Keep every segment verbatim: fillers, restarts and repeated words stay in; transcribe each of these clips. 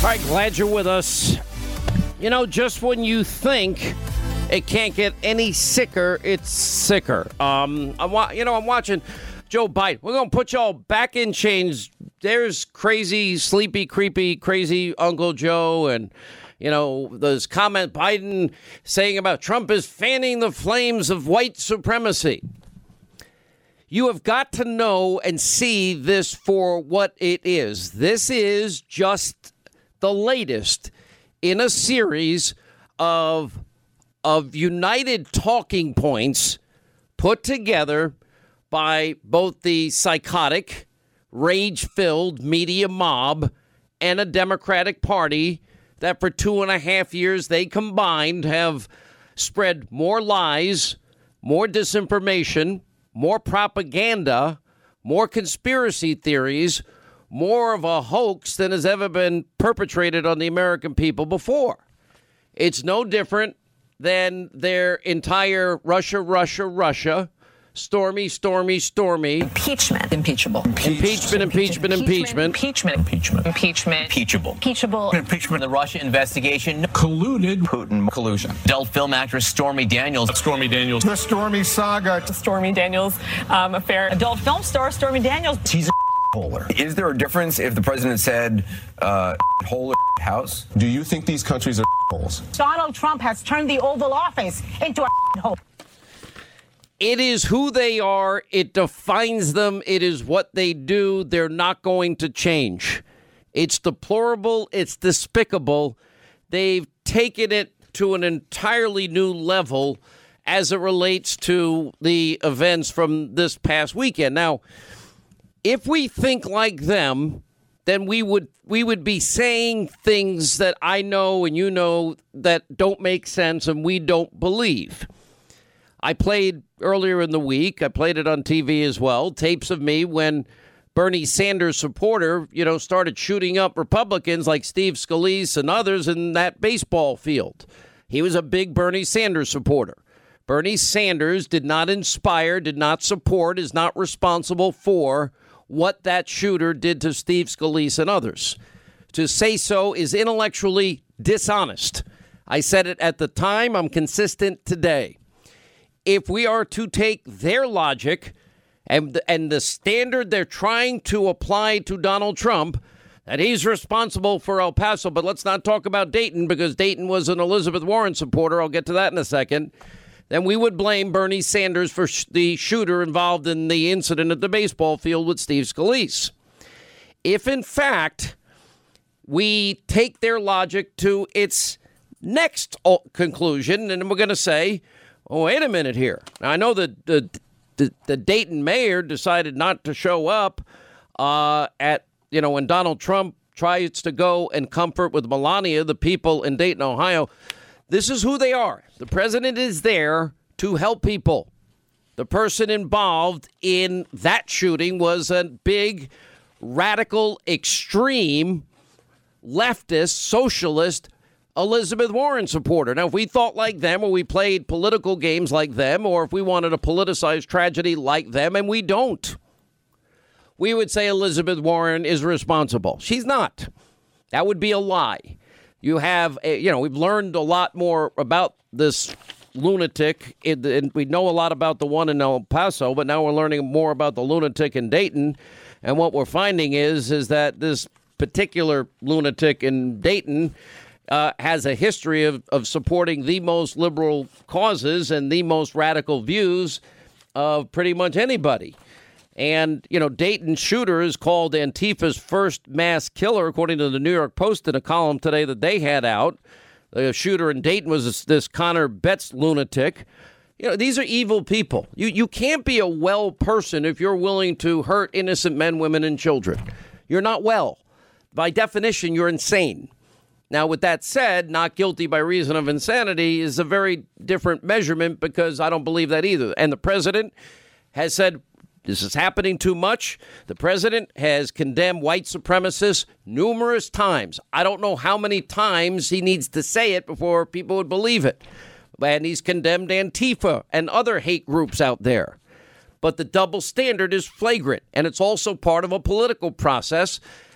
All right, glad you're with us. You know, just when you think it can't get any sicker, it's sicker. Um, I'm wa- you know, I'm watching Joe Biden. We're going to put y'all back in chains. There's crazy, sleepy, creepy, crazy Uncle Joe. And, you know, there's comment Biden saying about Trump is fanning the flames of white supremacy. You have got to know and see this for what it is. This is just the latest in a series of of united talking points put together by both the psychotic, rage-filled media mob and a Democratic Party that for two and a half years they combined have spread more lies, more disinformation, more propaganda, more conspiracy theories, more of a hoax than has ever been perpetrated on the American people before. It's no different than their entire Russia, Russia, Russia, stormy, stormy, stormy. Impeachment. Impeachable. Impeachment, impeachment, impeachment. Impeachment. Impeachment. Impeachment. Impeachable. Impeachable. Impeachment. The Russia investigation. Colluded. Putin collusion. Adult film actress Stormy Daniels. Stormy Daniels. The Stormy Saga. The Stormy Daniels um, affair. Adult film star Stormy Daniels. She's a holer. Is there a difference if the president said uh, hole or house? Do you think these countries are holes? Donald Trump has turned the Oval Office into a hole. It is who they are. It defines them. It is what they do. They're not going to change. It's deplorable. It's despicable. They've taken it to an entirely new level as it relates to the events from this past weekend. Now, if we think like them, then we would we would be saying things that I know and you know that don't make sense and we don't believe. I played earlier in the week, I played it on T V as well, tapes of me when Bernie Sanders supporter, you know, started shooting up Republicans like Steve Scalise and others in that baseball field. He was a big Bernie Sanders supporter. Bernie Sanders did not inspire, did not support, is not responsible for what that shooter did to Steve Scalise and others. To say so is intellectually dishonest. I said it at the time. I'm consistent today. If we are to take their logic and the, and the standard they're trying to apply to Donald Trump, that he's responsible for El Paso, but let's not talk about Dayton because Dayton was an Elizabeth Warren supporter. I'll get to that in a second. Then we would blame Bernie Sanders for sh- the shooter involved in the incident at the baseball field with Steve Scalise. If, in fact, we take their logic to its next conclusion, and we're going to say, oh, wait a minute here. Now, I know that the, the, the Dayton mayor decided not to show up uh, at, you know, when Donald Trump tries to go and comfort with Melania, the people in Dayton, Ohio. This is who they are. The president is there to help people. The person involved in that shooting was a big, radical, extreme, leftist, socialist Elizabeth Warren supporter. Now, if we thought like them or we played political games like them or if we wanted a politicized tragedy like them, and we don't, we would say Elizabeth Warren is responsible. She's not. That would be a lie. You have, a, you know, we've learned a lot more about this lunatic, and we know a lot about the one in El Paso, but now we're learning more about the lunatic in Dayton. And what we're finding is, is that this particular lunatic in Dayton uh, has a history of, of supporting the most liberal causes and the most radical views of pretty much anybody. And, you know, Dayton shooter is called Antifa's first mass killer, according to the New York Post in a column today that they had out. The shooter in Dayton was this, this Connor Betts lunatic. You know, these are evil people. You you can't be a well person if you're willing to hurt innocent men, women, and children. You're not well. By definition, you're insane. Now, with that said, not guilty by reason of insanity is a very different measurement because I don't believe that either. And the president has said, this is happening too much. The president has condemned white supremacists numerous times. I don't know how many times he needs to say it before people would believe it. And he's condemned Antifa and other hate groups out there. But the double standard is flagrant, and it's also part of a political process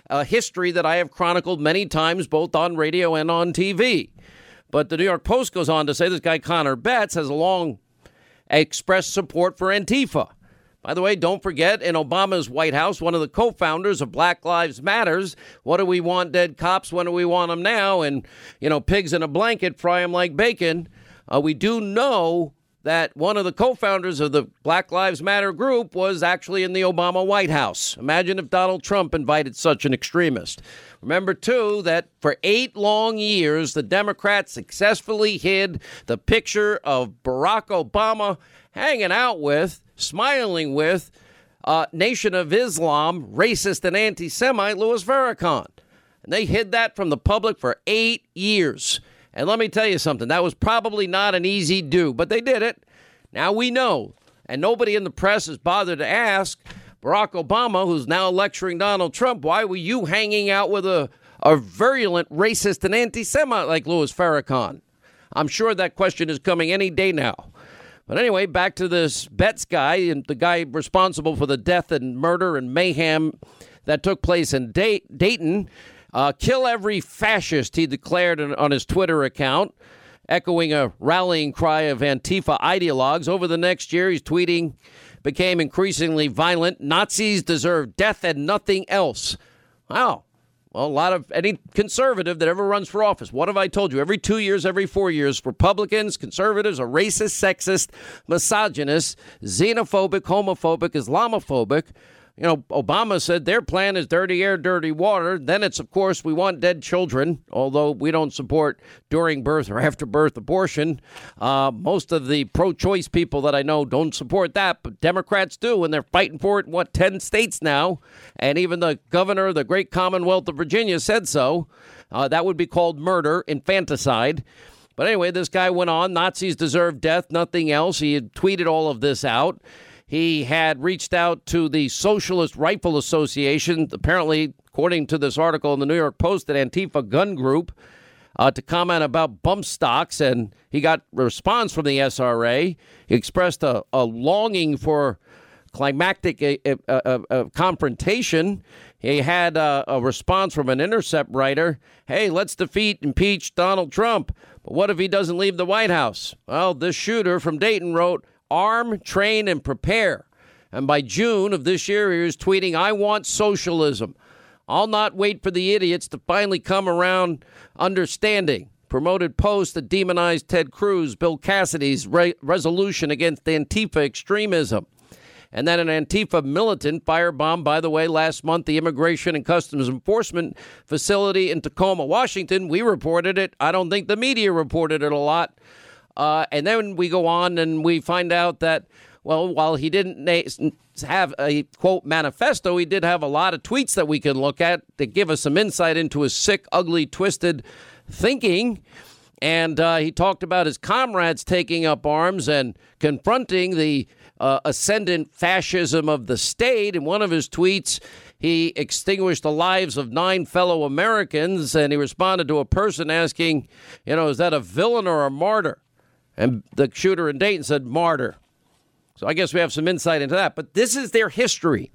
a history that I have chronicled many times, both on radio and on T V. But the New York Post goes on to say this guy Connor Betts has long expressed support for Antifa. By the way, don't forget, in Obama's White House, one of the co-founders of Black Lives Matters, what do we want dead cops? When do we want them now? And, you know, pigs in a blanket, fry them like bacon. Uh, we do know that one of the co-founders of the Black Lives Matter group was actually in the Obama White House. Imagine if Donald Trump invited such an extremist. Remember, too, that for eight long years, the Democrats successfully hid the picture of Barack Obama hanging out with, smiling with, uh, Nation of Islam, racist and anti-Semite Louis Farrakhan. And they hid that from the public for eight years. And let me tell you something, that was probably not an easy do, but they did it. Now we know. And nobody in the press has bothered to ask Barack Obama, who's now lecturing Donald Trump, why were you hanging out with a, a virulent racist and anti-Semite like Louis Farrakhan? I'm sure that question is coming any day now. But anyway, back to this Betts guy, and the guy responsible for the death and murder and mayhem that took place in Day- Dayton. Uh, kill every fascist, he declared on his Twitter account, echoing a rallying cry of Antifa ideologues. Over the next year, his tweeting became increasingly violent. Nazis deserve death and nothing else. Wow. Well, a lot of any conservative that ever runs for office. What have I told you? Every two years, every four years, Republicans, conservatives are racist, sexist, misogynist, xenophobic, homophobic, Islamophobic. You know, Obama said their plan is dirty air, dirty water. Then it's, of course, we want dead children, although we don't support during birth or after birth abortion. Uh, most of the pro-choice people that I know don't support that, but Democrats do, and they're fighting for it in, what, ten states now. And even the governor of the great Commonwealth of Virginia said so. Uh, that would be called murder, infanticide. But anyway, this guy went on, Nazis deserve death, nothing else. He had tweeted all of this out. He had reached out to the Socialist Rifle Association, apparently, according to this article in the New York Post, an Antifa gun group, uh, to comment about bump stocks, and he got a response from the S R A. He expressed a, a longing for climactic a, a, a, a confrontation. He had a, a response from an Intercept writer. Hey, let's defeat, impeach Donald Trump. But what if he doesn't leave the White House? Well, this shooter from Dayton wrote, arm, train, and prepare. And by June of this year, he was tweeting, I want socialism. I'll not wait for the idiots to finally come around understanding. Promoted posts that demonized Ted Cruz, Bill Cassidy's re- resolution against Antifa extremism. And then an Antifa militant firebombed, by the way, last month, the Immigration and Customs Enforcement facility in Tacoma, Washington. We reported it. I don't think the media reported it a lot. Uh, and then we go on and we find out that, well, while he didn't na- have a, quote, manifesto, he did have a lot of tweets that we can look at that give us some insight into his sick, ugly, twisted thinking. And uh, he talked about his comrades taking up arms and confronting the uh, ascendant fascism of the state. In one of his tweets, he extinguished the lives of nine fellow Americans, and he responded to a person asking, you know, is that a villain or a martyr? And the shooter in Dayton said martyr. So I guess we have some insight into that. But this is their history.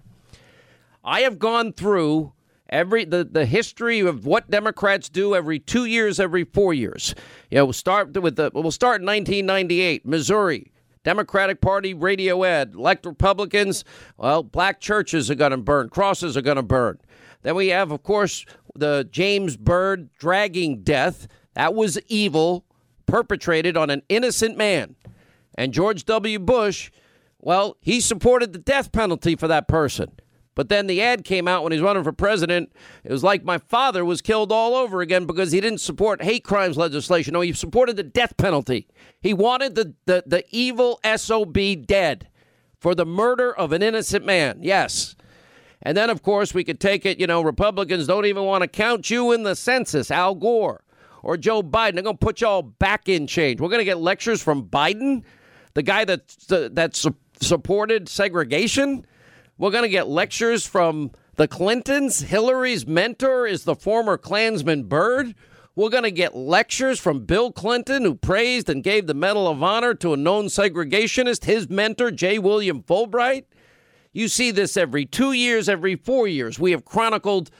I have gone through every the, the history of what Democrats do every two years, every four years. You know, we'll start with the we'll start in nineteen ninety-eight, Missouri. Democratic Party radio ad. Elect Republicans. Well, black churches are going to burn. Crosses are going to burn. Then we have, of course, the James Byrd dragging death. That was evil, perpetrated on an innocent man. And George W. Bush, well, he supported the death penalty for that person. But then the ad came out when he was running for president. It was like my father was killed all over again because he didn't support hate crimes legislation. No, he supported the death penalty. He wanted the, the, the evil S O B dead for the murder of an innocent man. Yes. And then, of course, we could take it, you know, Republicans don't even want to count you in the census, Al Gore or Joe Biden. They're going to put you all back in change. We're going to get lectures from Biden, the guy that, that su- supported segregation. We're going to get lectures from the Clintons. Hillary's mentor is the former Klansman Byrd. We're going to get lectures from Bill Clinton, who praised and gave the Medal of Honor to a known segregationist, his mentor, J. William Fulbright. You see this every two years, every four years. We have chronicled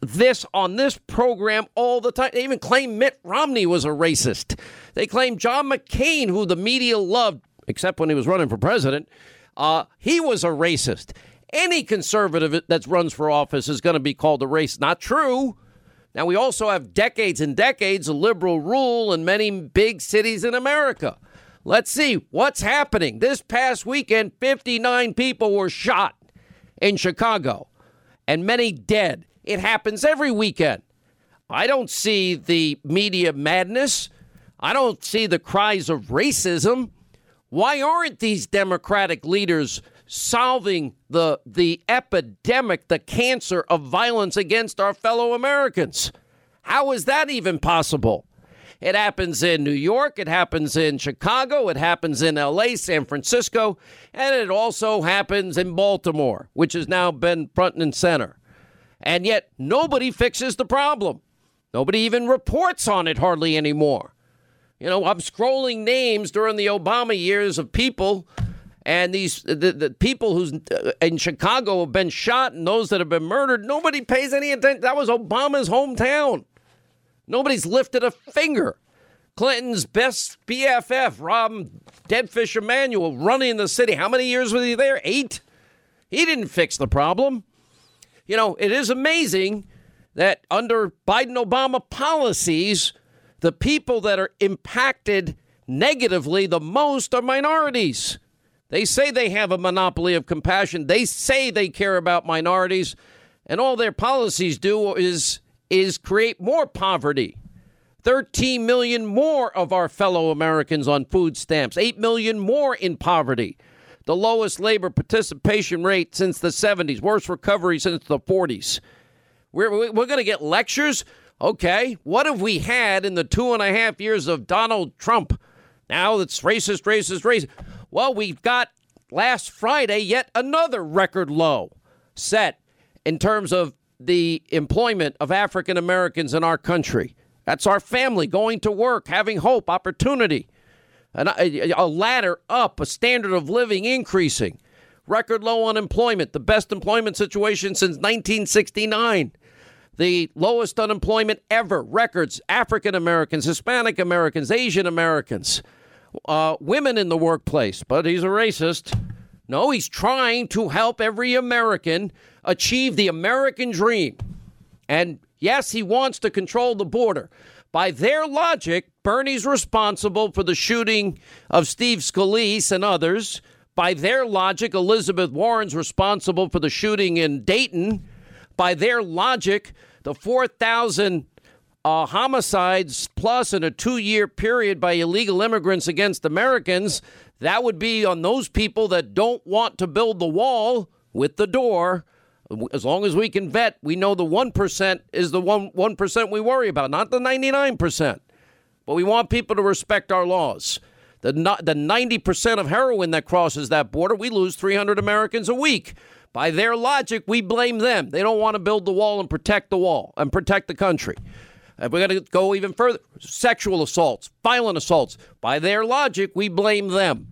this on this program all the time. They even claim Mitt Romney was a racist. They claim John McCain, who the media loved, except when he was running for president, uh, he was a racist. Any conservative that runs for office is going to be called a racist. Not true. Now, we also have decades and decades of liberal rule in many big cities in America. Let's see what's happening. This past weekend, fifty-nine people were shot in Chicago and many dead. It happens every weekend. I don't see the media madness. I don't see the cries of racism. Why aren't these Democratic leaders solving the the epidemic, the cancer of violence against our fellow Americans? How is that even possible? It happens in New York, it happens in Chicago, it happens in L A, San Francisco, and it also happens in Baltimore, which has now been front and center. And yet nobody fixes the problem. Nobody even reports on it hardly anymore. You know, I'm scrolling names during the Obama years of people, and these the, the people who's in Chicago have been shot and those that have been murdered. Nobody pays any attention. That was Obama's hometown. Nobody's lifted a finger. Clinton's best B F F, Rob Deadfish Emanuel, running the city. How many years was he there? Eight? He didn't fix the problem. You know, it is amazing that under Biden-Obama policies, the people that are impacted negatively the most are minorities. They say they have a monopoly of compassion. They say they care about minorities, and all their policies do is is create more poverty. thirteen million more of our fellow Americans on food stamps, eight million more in poverty. The lowest labor participation rate since the seventies, worst recovery since the forties. We're, we're going to get lectures? Okay, what have we had in the two and a half years of Donald Trump? Now it's racist, racist, racist. Well, we've got last Friday yet another record low set in terms of the employment of African Americans in our country. That's our family going to work, having hope, opportunity, and a, a ladder up, a standard of living increasing. Record low unemployment, the best employment situation since nineteen sixty-nine. The lowest unemployment ever. Records, African Americans, Hispanic Americans, Asian Americans, uh, women in the workplace. But he's a racist. No, he's trying to help every American achieve the American dream. And yes, he wants to control the border. By their logic, Bernie's responsible for the shooting of Steve Scalise and others. By their logic, Elizabeth Warren's responsible for the shooting in Dayton. By their logic, the four thousand uh, homicides plus in a two-year period by illegal immigrants against Americans, that would be on those people that don't want to build the wall with the door. As long as we can vet, we know the one percent is the one, 1% we worry about, not the ninety-nine percent. But we want people to respect our laws. The, the ninety percent of heroin that crosses that border, we lose three hundred Americans a week. By their logic, we blame them. They don't want to build the wall and protect the wall and protect the country. And we're going to go even further. Sexual assaults, violent assaults. By their logic, we blame them.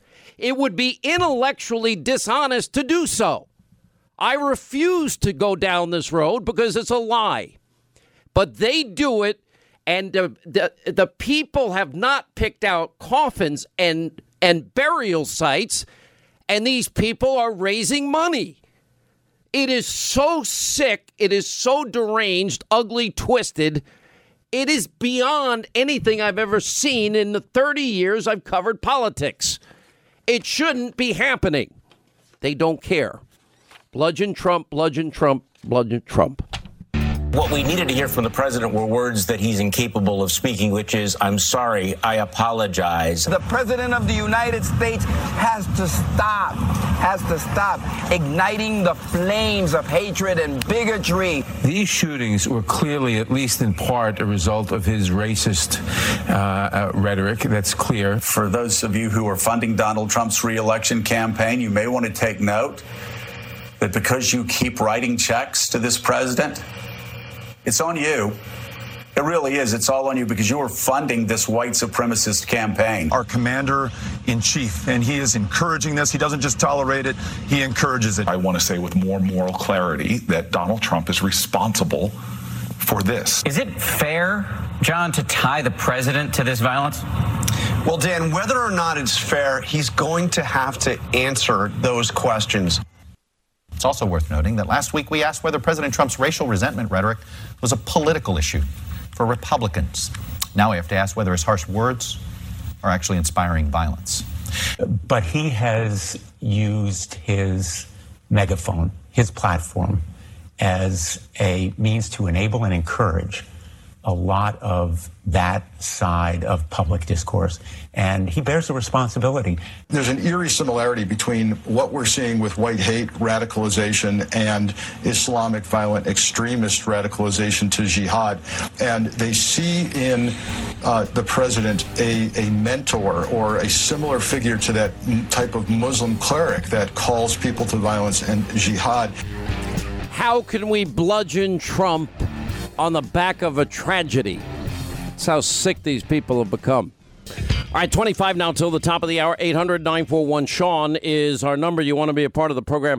It would be intellectually dishonest to do so. I refuse to go down this road because it's a lie. But they do it, and the, the, the people have not picked out coffins and, and burial sites, and these people are raising money. It is so sick. It is so deranged, ugly, twisted. It is beyond anything I've ever seen in the thirty years I've covered politics. It shouldn't be happening. They don't care. Bludgeon Trump, bludgeon Trump, bludgeon Trump. What we needed to hear from the president were words that he's incapable of speaking, which is, I'm sorry, I apologize. The president of the United States has to stop, has to stop igniting the flames of hatred and bigotry. These shootings were clearly, at least in part, a result of his racist uh, uh, rhetoric. That's clear. For those of you who are funding Donald Trump's re-election campaign, you may want to take note that because you keep writing checks to this president, it's on you. It really is. It's all on you because you are funding this white supremacist campaign. Our commander-in-chief, and he is encouraging this. He doesn't just tolerate it, he encourages it. I want to say with more moral clarity that Donald Trump is responsible for this. Is it fair, John, to tie the president to this violence? Well, Dan, whether or not it's fair, he's going to have to answer those questions. It's also worth noting that last week we asked whether President Trump's racial resentment rhetoric was a political issue for Republicans. Now we have to ask whether his harsh words are actually inspiring violence. But he has used his megaphone, his platform, as a means to enable and encourage a lot of that side of public discourse, and he bears the responsibility. There's an eerie similarity between what we're seeing with white hate radicalization and Islamic violent extremist radicalization to jihad, and they see in uh, the president a, a mentor or a similar figure to that type of Muslim cleric that calls people to violence and jihad. How can we bludgeon Trump on the back of a tragedy? That's how sick these people have become. All right, twenty-five now till the top of the hour. eight hundred nine four one Sean is our number. You want to be a part of the program.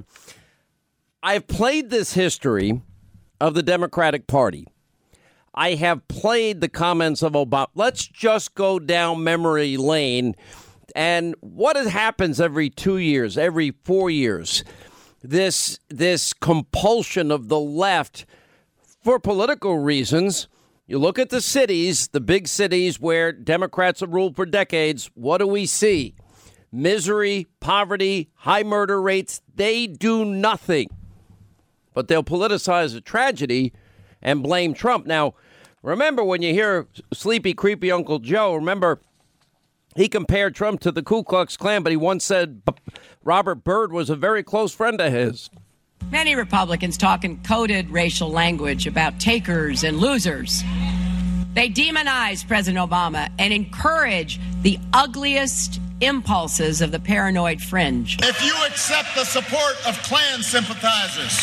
I've played this history of the Democratic Party. I have played the comments of Obama. Let's just go down memory lane. And what happens every two years, every four years? This, this compulsion of the left for political reasons. You look at the cities, the big cities where Democrats have ruled for decades. What do we see? Misery, poverty, high murder rates. They do nothing. But they'll politicize a tragedy and blame Trump. Now, remember when you hear sleepy, creepy Uncle Joe, remember he compared Trump to the Ku Klux Klan, but he once said Robert Byrd was a very close friend of his. Many Republicans talk in coded racial language about takers and losers. They demonize President Obama and encourage the ugliest impulses of the paranoid fringe. If you accept the support of Klan sympathizers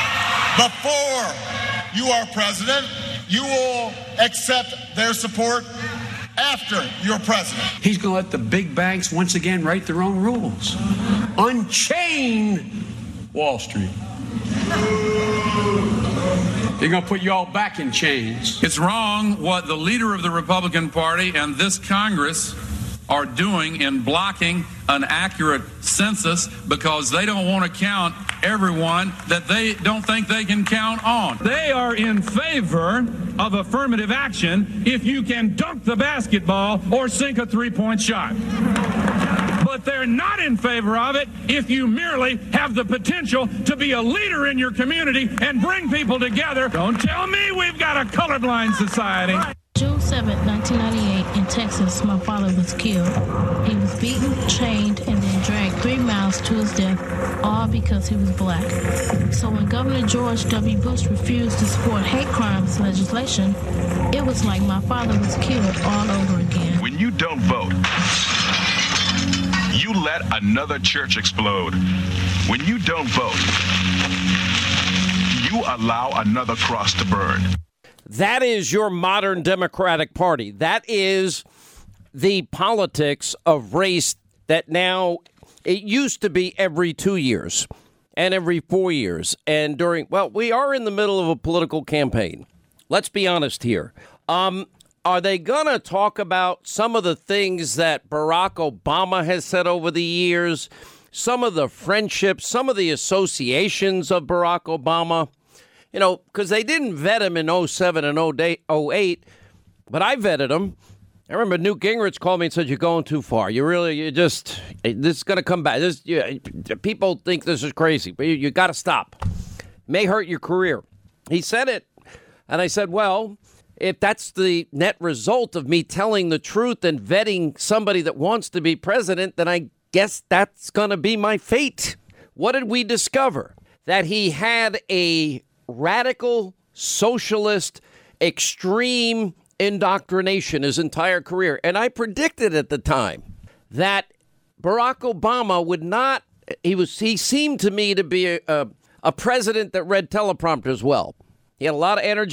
before you are president, you will accept their support after you're president. He's going to let the big banks once again write their own rules. Unchain Wall Street. They're going to put you all back in chains. It's wrong what the leader of the Republican Party and this Congress are doing in blocking an accurate census because they don't want to count everyone that they don't think they can count on. They are in favor of affirmative action if you can dunk the basketball or sink a three-point shot. But they're not in favor of it if you merely have the potential to be a leader in your community and bring people together. Don't tell me we've got a colorblind society. June seventh, nineteen ninety-eight, in Texas, my father was killed. He was beaten, chained, and then dragged three miles to his death, all because he was black. So when Governor George W. Bush refused to support hate crimes legislation, it was like my father was killed all over again. When you don't vote, you let another church explode. When you don't vote, you allow another cross to burn. That is your modern Democratic Party. That is the politics of race that now, it used to be every two years and every four years. And during, well, we are in the middle of a political campaign. Let's be honest here. Um, are they going to talk about some of the things that Barack Obama has said over the years, some of the friendships, some of the associations of Barack Obama? You know, because they didn't vet him in oh seven and oh eight, but I vetted him. I remember Newt Gingrich called me and said, you're going too far. You really, you just, this is going to come back. This, you, people think this is crazy, but you, you got to stop. May hurt your career. He said it. And I said, well, if that's the net result of me telling the truth and vetting somebody that wants to be president, then I guess that's going to be my fate. What did we discover? That he had a radical, socialist, extreme indoctrination his entire career. And I predicted at the time that Barack Obama would not, he was, he seemed to me to be a, a, a president that read teleprompters well. He had a lot of energy,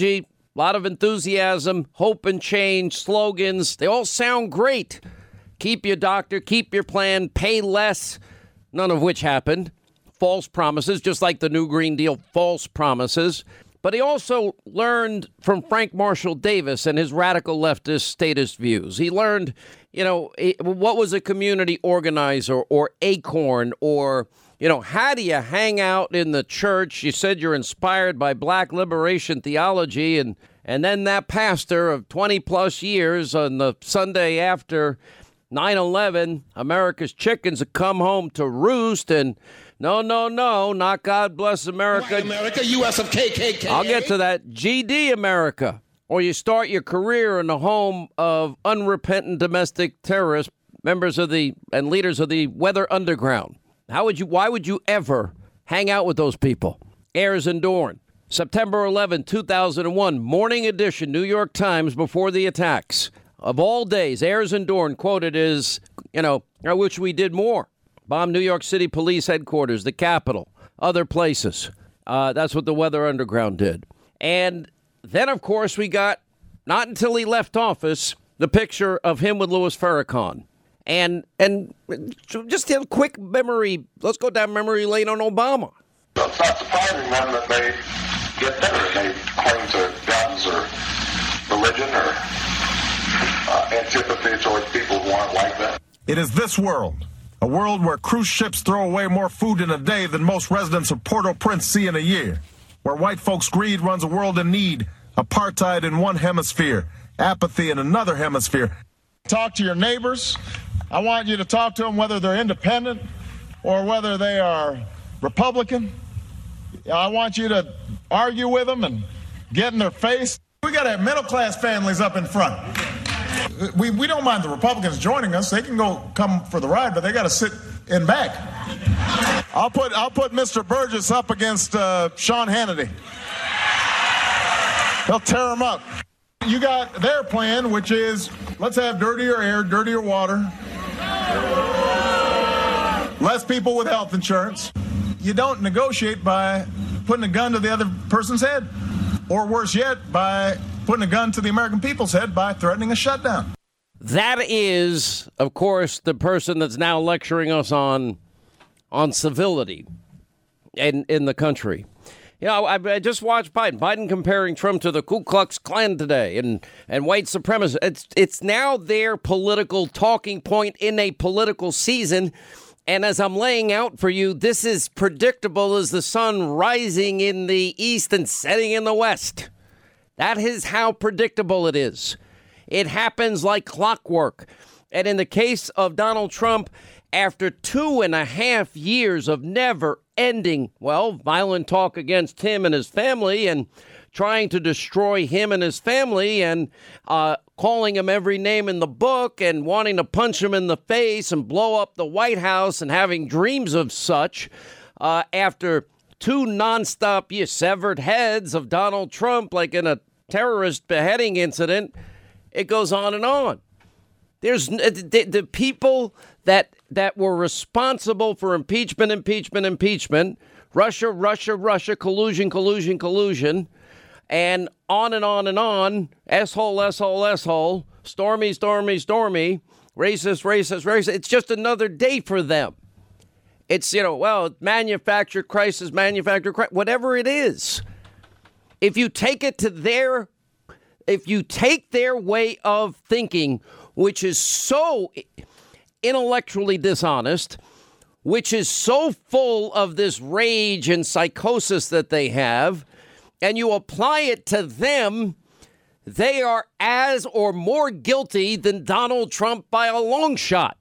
A lot of enthusiasm, hope and change, slogans. They all sound great. Keep your doctor, keep your plan, pay less, none of which happened. False promises, just like the new Green Deal, false promises. But he also learned from Frank Marshall Davis and his radical leftist statist views. He learned, you know, what was a community organizer or ACORN, or, you know, how do you hang out in the church? You said you're inspired by black liberation theology, and, and then that pastor of twenty plus years on the Sunday after nine eleven, America's chickens have come home to roost, and no, no, no, not God bless America. White America, U S of K K K. I'll get to that. G D America. Or you start your career in the home of unrepentant domestic terrorists, members of the and leaders of the Weather Underground. How would you, why would you ever hang out with those people? Ayers and Dorn. September eleventh, two thousand one, morning edition, New York Times, before the attacks. Of all days, Ayers and Dorn quoted as, you know, I wish we did more. Bombed New York City Police Headquarters, the Capitol, other places. Uh, that's what the Weather Underground did. And then, of course, we got, not until he left office, the picture of him with Louis Farrakhan. And and just a quick memory, let's go down memory lane on Obama. It's not surprising then that they get better and they claim to guns or religion or uh, antipathy towards people who aren't like them. It is this world, a world where cruise ships throw away more food in a day than most residents of Port-au-Prince see in a year, where white folks' greed runs a world in need, apartheid in one hemisphere, apathy in another hemisphere. Talk to your neighbors. I want you to talk to them whether they're independent or whether they are Republican. I want you to argue with them and get in their face. We got to have middle-class families up in front. We, we don't mind the Republicans joining us. They can go come for the ride, but they got to sit in back. I'll put I'll put Mister Burgess up against uh, Sean Hannity. They'll tear him up. You got their plan, which is let's have dirtier air, dirtier water, less people with health insurance. You don't negotiate by putting a gun to the other person's head, or worse yet, by putting a gun to the American people's head by threatening a shutdown. That is, of course, the person that's now lecturing us on on civility in, in the country. You know, I, I just watched Biden. Biden comparing Trump to the Ku Klux Klan today and, and white supremacists. It's, it's now their political talking point in a political season. And as I'm laying out for you, this is predictable as the sun rising in the east and setting in the west. That is how predictable it is. It happens like clockwork. And in the case of Donald Trump, after two and a half years of never ending, well, violent talk against him and his family and trying to destroy him and his family and uh, calling him every name in the book and wanting to punch him in the face and blow up the White House and having dreams of such, uh, after two nonstop yeah, severed heads of Donald Trump, like in a terrorist beheading incident, it goes on and on. There's the, the people that that were responsible for impeachment, impeachment, impeachment, Russia, Russia, Russia, collusion, collusion, collusion, and on and on and on, S-hole, S-hole, S-hole, stormy, stormy, stormy, racist, racist, racist. It's just another day for them. It's, you know, well, manufactured crisis, manufactured crisis, whatever it is. If you take it to their, if you take their way of thinking, which is so intellectually dishonest, which is so full of this rage and psychosis that they have, and you apply it to them, they are as or more guilty than Donald Trump by a long shot.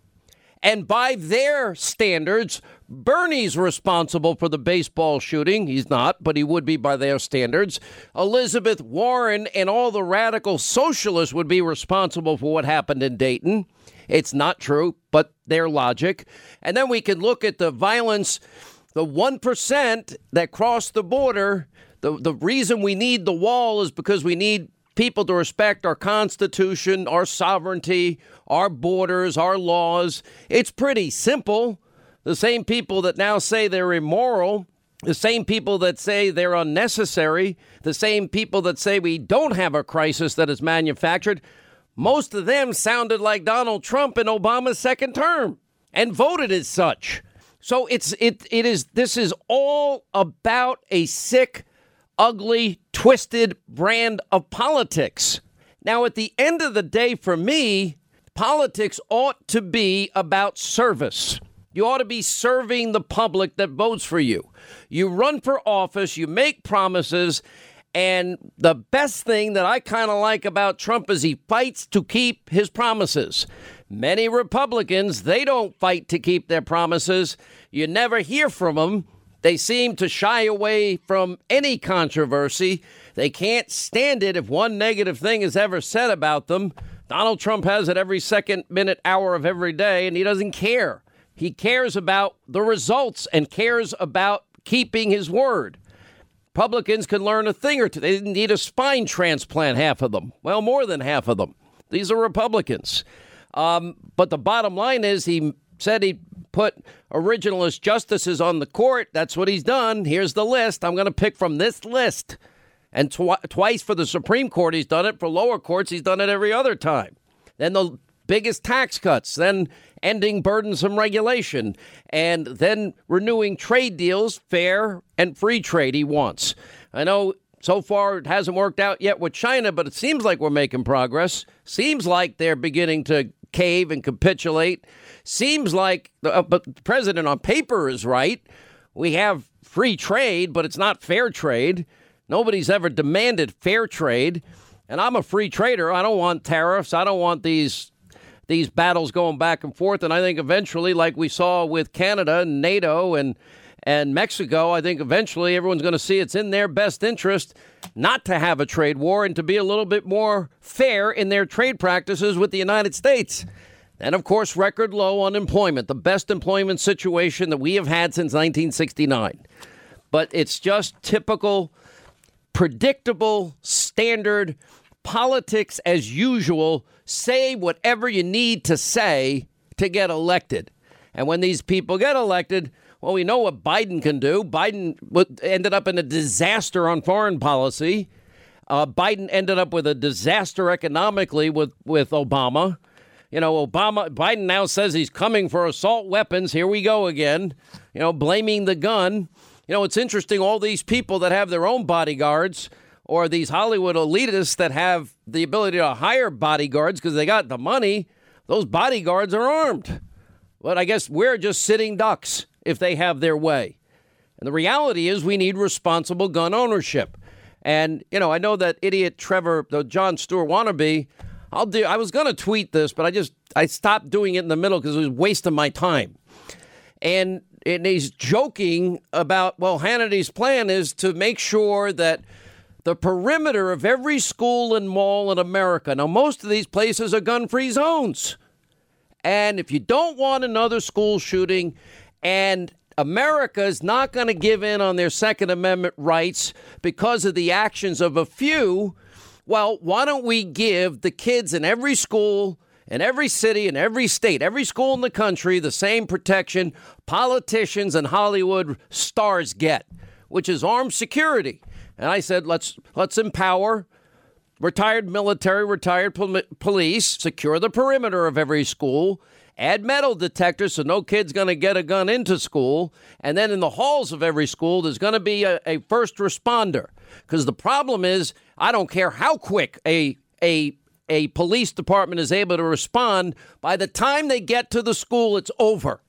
And by their standards, Bernie's responsible for the baseball shooting. He's not, but he would be by their standards. Elizabeth Warren and all the radical socialists would be responsible for what happened in Dayton. It's not true, but their logic. And then we can look at the violence, the one percent that crossed the border. The, the reason we need the wall is because we need people to respect our Constitution, our sovereignty, our borders, our laws. It's pretty simple. The same people that now say they're immoral The same people that say they're unnecessary, the same people that say we don't have a crisis that is manufactured, most of them sounded like Donald Trump in Obama's second term and voted as such. So it's it it is this is all about a sick, ugly, twisted brand of politics. Now, at the end of the day, for me, politics ought to be about service. You ought to be serving the public that votes for you. You run for office, you make promises, and the best thing that I kind of like about Trump is he fights to keep his promises. Many Republicans, they don't fight to keep their promises. You never hear from them. They seem to shy away from any controversy. They can't stand it if one negative thing is ever said about them. Donald Trump has it every second, minute, hour of every day, and he doesn't care. He cares about the results and cares about keeping his word. Republicans can learn a thing or two. They didn't need a spine transplant, half of them. Well, more than half of them. These are Republicans. Um, but the bottom line is he said he'd put originalist justices on the court. That's what he's done. Here's the list. I'm going to pick from this list. And tw- twice for the Supreme Court, he's done it. For lower courts, he's done it every other time. Then the biggest tax cuts, then ending burdensome regulation, and then renewing trade deals, fair and free trade he wants. I know so far it hasn't worked out yet with China, but it seems like we're making progress. Seems like they're beginning to cave and capitulate. Seems like the, uh, but the president on paper is right. We have free trade, but it's not fair trade. Nobody's ever demanded fair trade. And I'm a free trader. I don't want tariffs. I don't want these these battles going back and forth. And I think eventually, like we saw with Canada and NATO and and Mexico, I think eventually everyone's going to see it's in their best interest not to have a trade war and to be a little bit more fair in their trade practices with the United States. And, of course, record low unemployment, the best employment situation that we have had since nineteen sixty-nine. But it's just typical, predictable, standard politics as usual. Say whatever you need to say to get elected. And when these people get elected, well, we know what Biden can do. Biden ended up in a disaster on foreign policy. Uh, Biden ended up with a disaster economically with, with Obama. You know, Obama, Biden now says he's coming for assault weapons. Here we go again, you know, blaming the gun. You know, it's interesting. All these people that have their own bodyguards or these Hollywood elitists that have the ability to hire bodyguards because they got the money, those bodyguards are armed. But I guess we're just sitting ducks if they have their way. And the reality is we need responsible gun ownership. And, you know, I know that idiot Trevor, the Jon Stewart wannabe, I'll do. I was going to tweet this, but I just I stopped doing it in the middle because it was wasting my time. And, and he's joking about, well, Hannity's plan is to make sure that the perimeter of every school and mall in America. Now, most of these places are gun-free zones. And if you don't want another school shooting, and America is not going to give in on their Second Amendment rights because of the actions of a few, well, why don't we give the kids in every school, in every city, in every state, every school in the country, the same protection politicians and Hollywood stars get, which is armed security. And I said, let's let's empower retired military, retired pol- police, secure the perimeter of every school, add metal detectors so no kid's going to get a gun into school. And then in the halls of every school, there's going to be a, a first responder. Because the problem is, I don't care how quick a a a police department is able to respond. By the time they get to the school, it's over.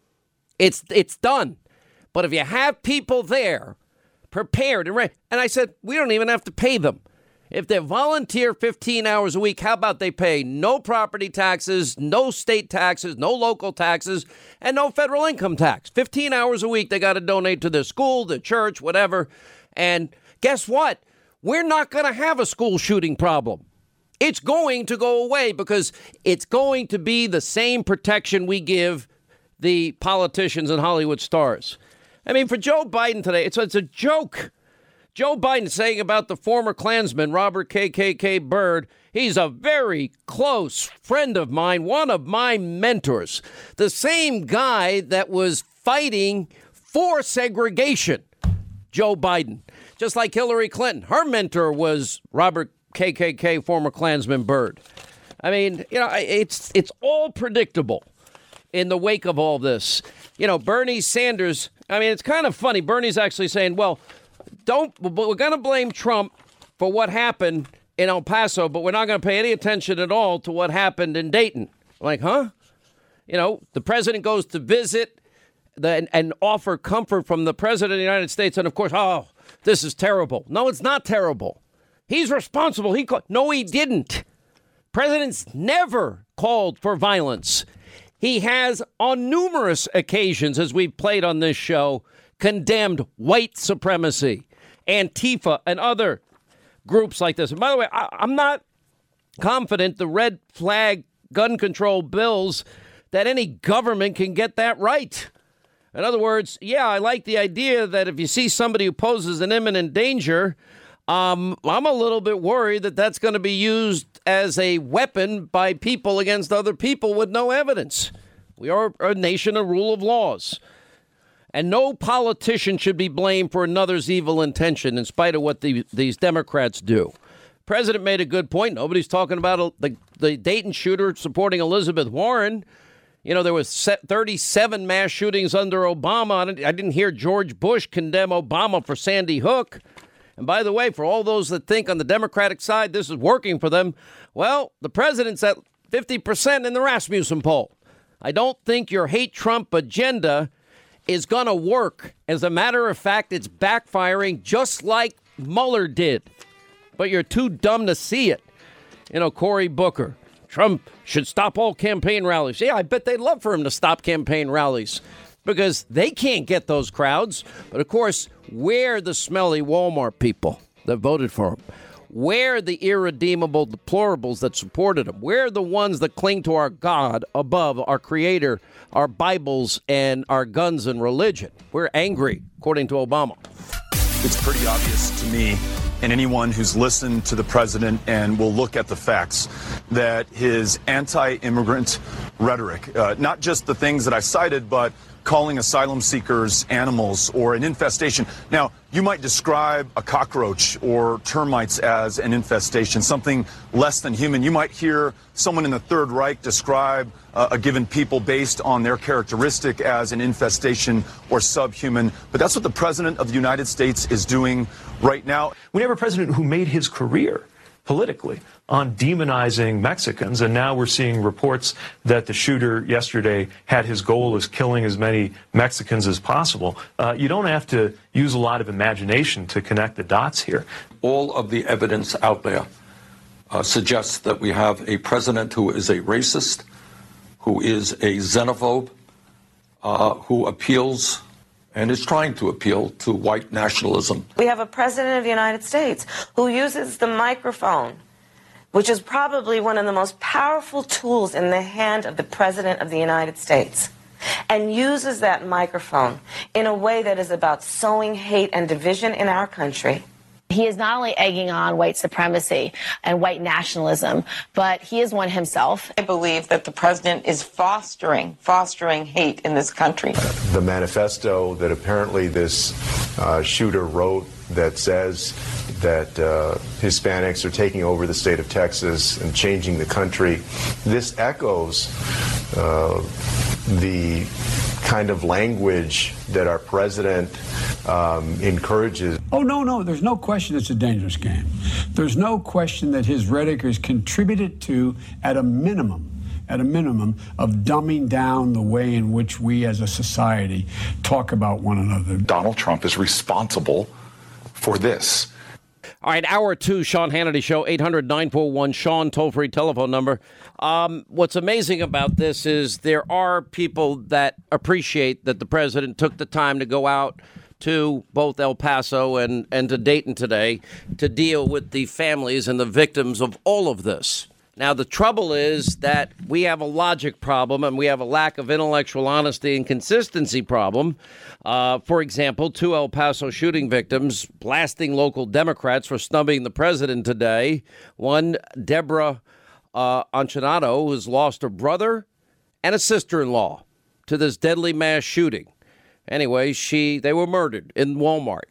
It's it's done. But if you have people there prepared and ready, and I said, we don't even have to pay them. If they volunteer fifteen hours a week, how about they pay no property taxes, no state taxes, no local taxes, and no federal income tax? fifteen hours a week, they got to donate to their school, their church, whatever. And guess what? We're not going to have a school shooting problem. It's going to go away because it's going to be the same protection we give the politicians and Hollywood stars. I mean, for Joe Biden today, it's, it's a joke. Joe Biden saying about the former Klansman, Robert K K K Byrd, he's a very close friend of mine, one of my mentors, the same guy that was fighting for segregation. Joe Biden. Just like Hillary Clinton. Her mentor was Robert K K K, former Klansman Byrd. I mean, you know, it's it's all predictable in the wake of all this. You know, Bernie Sanders, I mean, it's kind of funny. Bernie's actually saying, well, don't, we're going to blame Trump for what happened in El Paso, but we're not going to pay any attention at all to what happened in Dayton. I'm like, huh? You know, the president goes to visit the, and, and offer comfort from the president of the United States. And of course, oh, this is terrible. No, it's not terrible. He's responsible. He called. No, he didn't. President's never called for violence. He has, on numerous occasions, as we've played on this show, condemned white supremacy, Antifa, and other groups like this. And by the way, I, I'm not confident the red flag gun control bills that any government can get that right. In other words, yeah, I like the idea that if you see somebody who poses an imminent danger, um, I'm a little bit worried that that's going to be used as a weapon by people against other people with no evidence. We are a nation of rule of laws. And no politician should be blamed for another's evil intention, in spite of what the, these Democrats do. President made a good point. Nobody's talking about the, the Dayton shooter supporting Elizabeth Warren. You know, there was thirty-seven mass shootings under Obama. I didn't hear George Bush condemn Obama for Sandy Hook. And by the way, for all those that think on the Democratic side this is working for them, well, the president's at fifty percent in the Rasmussen poll. I don't think your hate Trump agenda is going to work. As a matter of fact, it's backfiring just like Mueller did. But you're too dumb to see it. You know, Cory Booker, Trump should stop all campaign rallies. Yeah, I bet they'd love for him to stop campaign rallies because they can't get those crowds. But of course, we're the smelly Walmart people that voted for him. We're the irredeemable deplorables that supported him. We're the ones that cling to our God above our Creator, our Bibles, and our guns and religion. We're angry, according to Obama. It's pretty obvious to me and anyone who's listened to the president and will look at the facts that his anti-immigrant rhetoric, uh, not just the things that I cited, but calling asylum seekers animals or an infestation. Now, you might describe a cockroach or termites as an infestation, something less than human. You might hear someone in the Third Reich describe uh, a given people based on their characteristic as an infestation or subhuman. But that's what the president of the United States is doing right now. We have a president who made his career politically on demonizing Mexicans, and now we're seeing reports that the shooter yesterday had his goal as killing as many Mexicans as possible. Uh, you don't have to use a lot of imagination to connect the dots here. All of the evidence out there uh, suggests that we have a president who is a racist, who is a xenophobe, uh, who appeals and is trying to appeal to white nationalism. We have a president of the United States who uses the microphone, which is probably one of the most powerful tools in the hand of the president of the United States, and uses that microphone in a way that is about sowing hate and division in our country. He is not only egging on white supremacy and white nationalism, but he is one himself. I believe that the president is fostering, fostering hate in this country. The manifesto that apparently this uh, shooter wrote that says that uh, Hispanics are taking over the state of Texas and changing the country, this echoes uh, the kind of language that our president um, encourages. Oh, no, no, there's no question it's a dangerous game. There's no question that his rhetoric has contributed to, at a minimum, at a minimum, of dumbing down the way in which we as a society talk about one another. Donald Trump is responsible for this. All right, hour two, Sean Hannity Show, eight hundred nine four one Sean, toll-free telephone number. Um, what's amazing about this is there are people that appreciate that the president took the time to go out to both El Paso and, and to Dayton today to deal with the families and the victims of all of this. Now, the trouble is that we have a logic problem and we have a lack of intellectual honesty and consistency problem. Uh, for example, two El Paso shooting victims blasting local Democrats for snubbing the president today. One, Deborah uh, Ancionado, who has lost her brother and a sister-in-law to this deadly mass shooting. Anyway, she they were murdered in Walmart.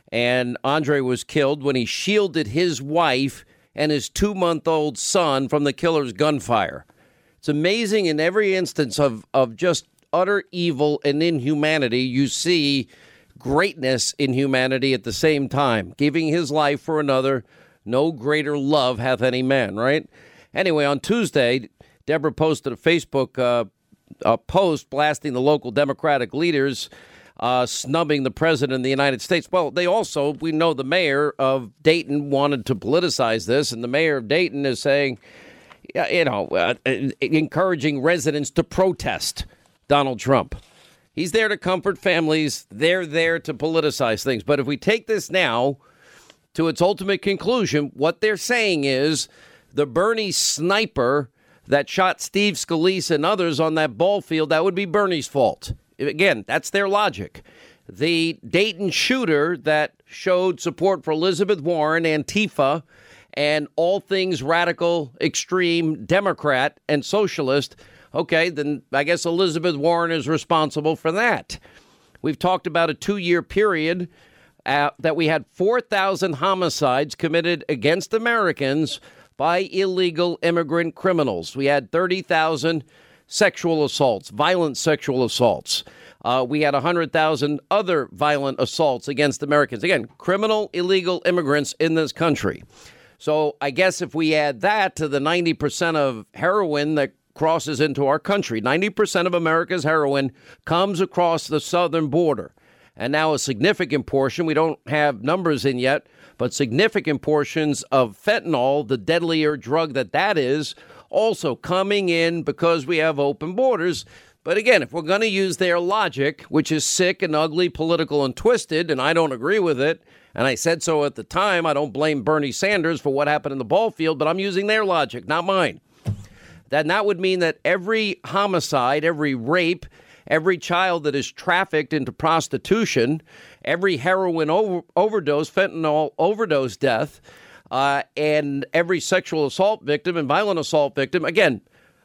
And Andre was killed when he shielded his wife and his two-month-old son from the killer's gunfire. It's amazing in every instance of, of just utter evil and inhumanity, you see greatness in humanity at the same time. Giving his life for another, no greater love hath any man, right? Anyway, on Tuesday, Deborah posted a Facebook uh, a post blasting the local Democratic leaders, uh, snubbing the president of the United States. Well, they also, we know the mayor of Dayton wanted to politicize this, and the mayor of Dayton is saying, you know, uh, encouraging residents to protest Donald Trump. He's there to comfort families. They're there to politicize things. But if we take this now to its ultimate conclusion, what they're saying is the Bernie sniper that shot Steve Scalise and others on that ball field, that would be Bernie's fault. Again, that's their logic. The Dayton shooter that showed support for Elizabeth Warren, Antifa, and all things radical, extreme, Democrat, and socialist, okay, then I guess Elizabeth Warren is responsible for that. We've talked about a two-year period uh, that we had four thousand homicides committed against Americans by illegal immigrant criminals. We had thirty thousand sexual assaults, violent sexual assaults. Uh, we had one hundred thousand other violent assaults against Americans. Again, criminal, illegal immigrants in this country. So I guess if we add that to the ninety percent of heroin that crosses into our country, ninety percent of America's heroin comes across the southern border. And now a significant portion, we don't have numbers in yet, but significant portions of fentanyl, the deadlier drug that that is, also coming in because we have open borders. But again, if we're going to use their logic, which is sick and ugly, political and twisted, and I don't agree with it, and I said so at the time, I don't blame Bernie Sanders for what happened in the ball field, but I'm using their logic, not mine. Then that would mean that every homicide, every rape, every child that is trafficked into prostitution, every heroin over- overdose, fentanyl overdose death, uh, and every sexual assault victim and violent assault victim, again,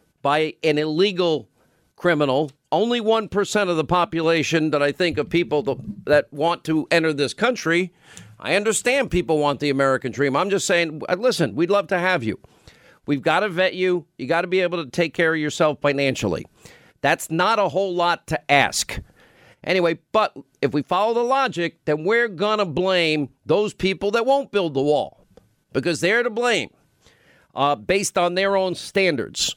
by an illegal criminal, only one percent of the population that I think of people that, that want to enter this country. I understand people want the American dream. I'm just saying, listen, we'd love to have you. We've got to vet you. You got to be able to take care of yourself financially. That's not a whole lot to ask. Anyway, but if we follow the logic, then we're going to blame those people that won't build the wall because they're to blame uh, based on their own standards.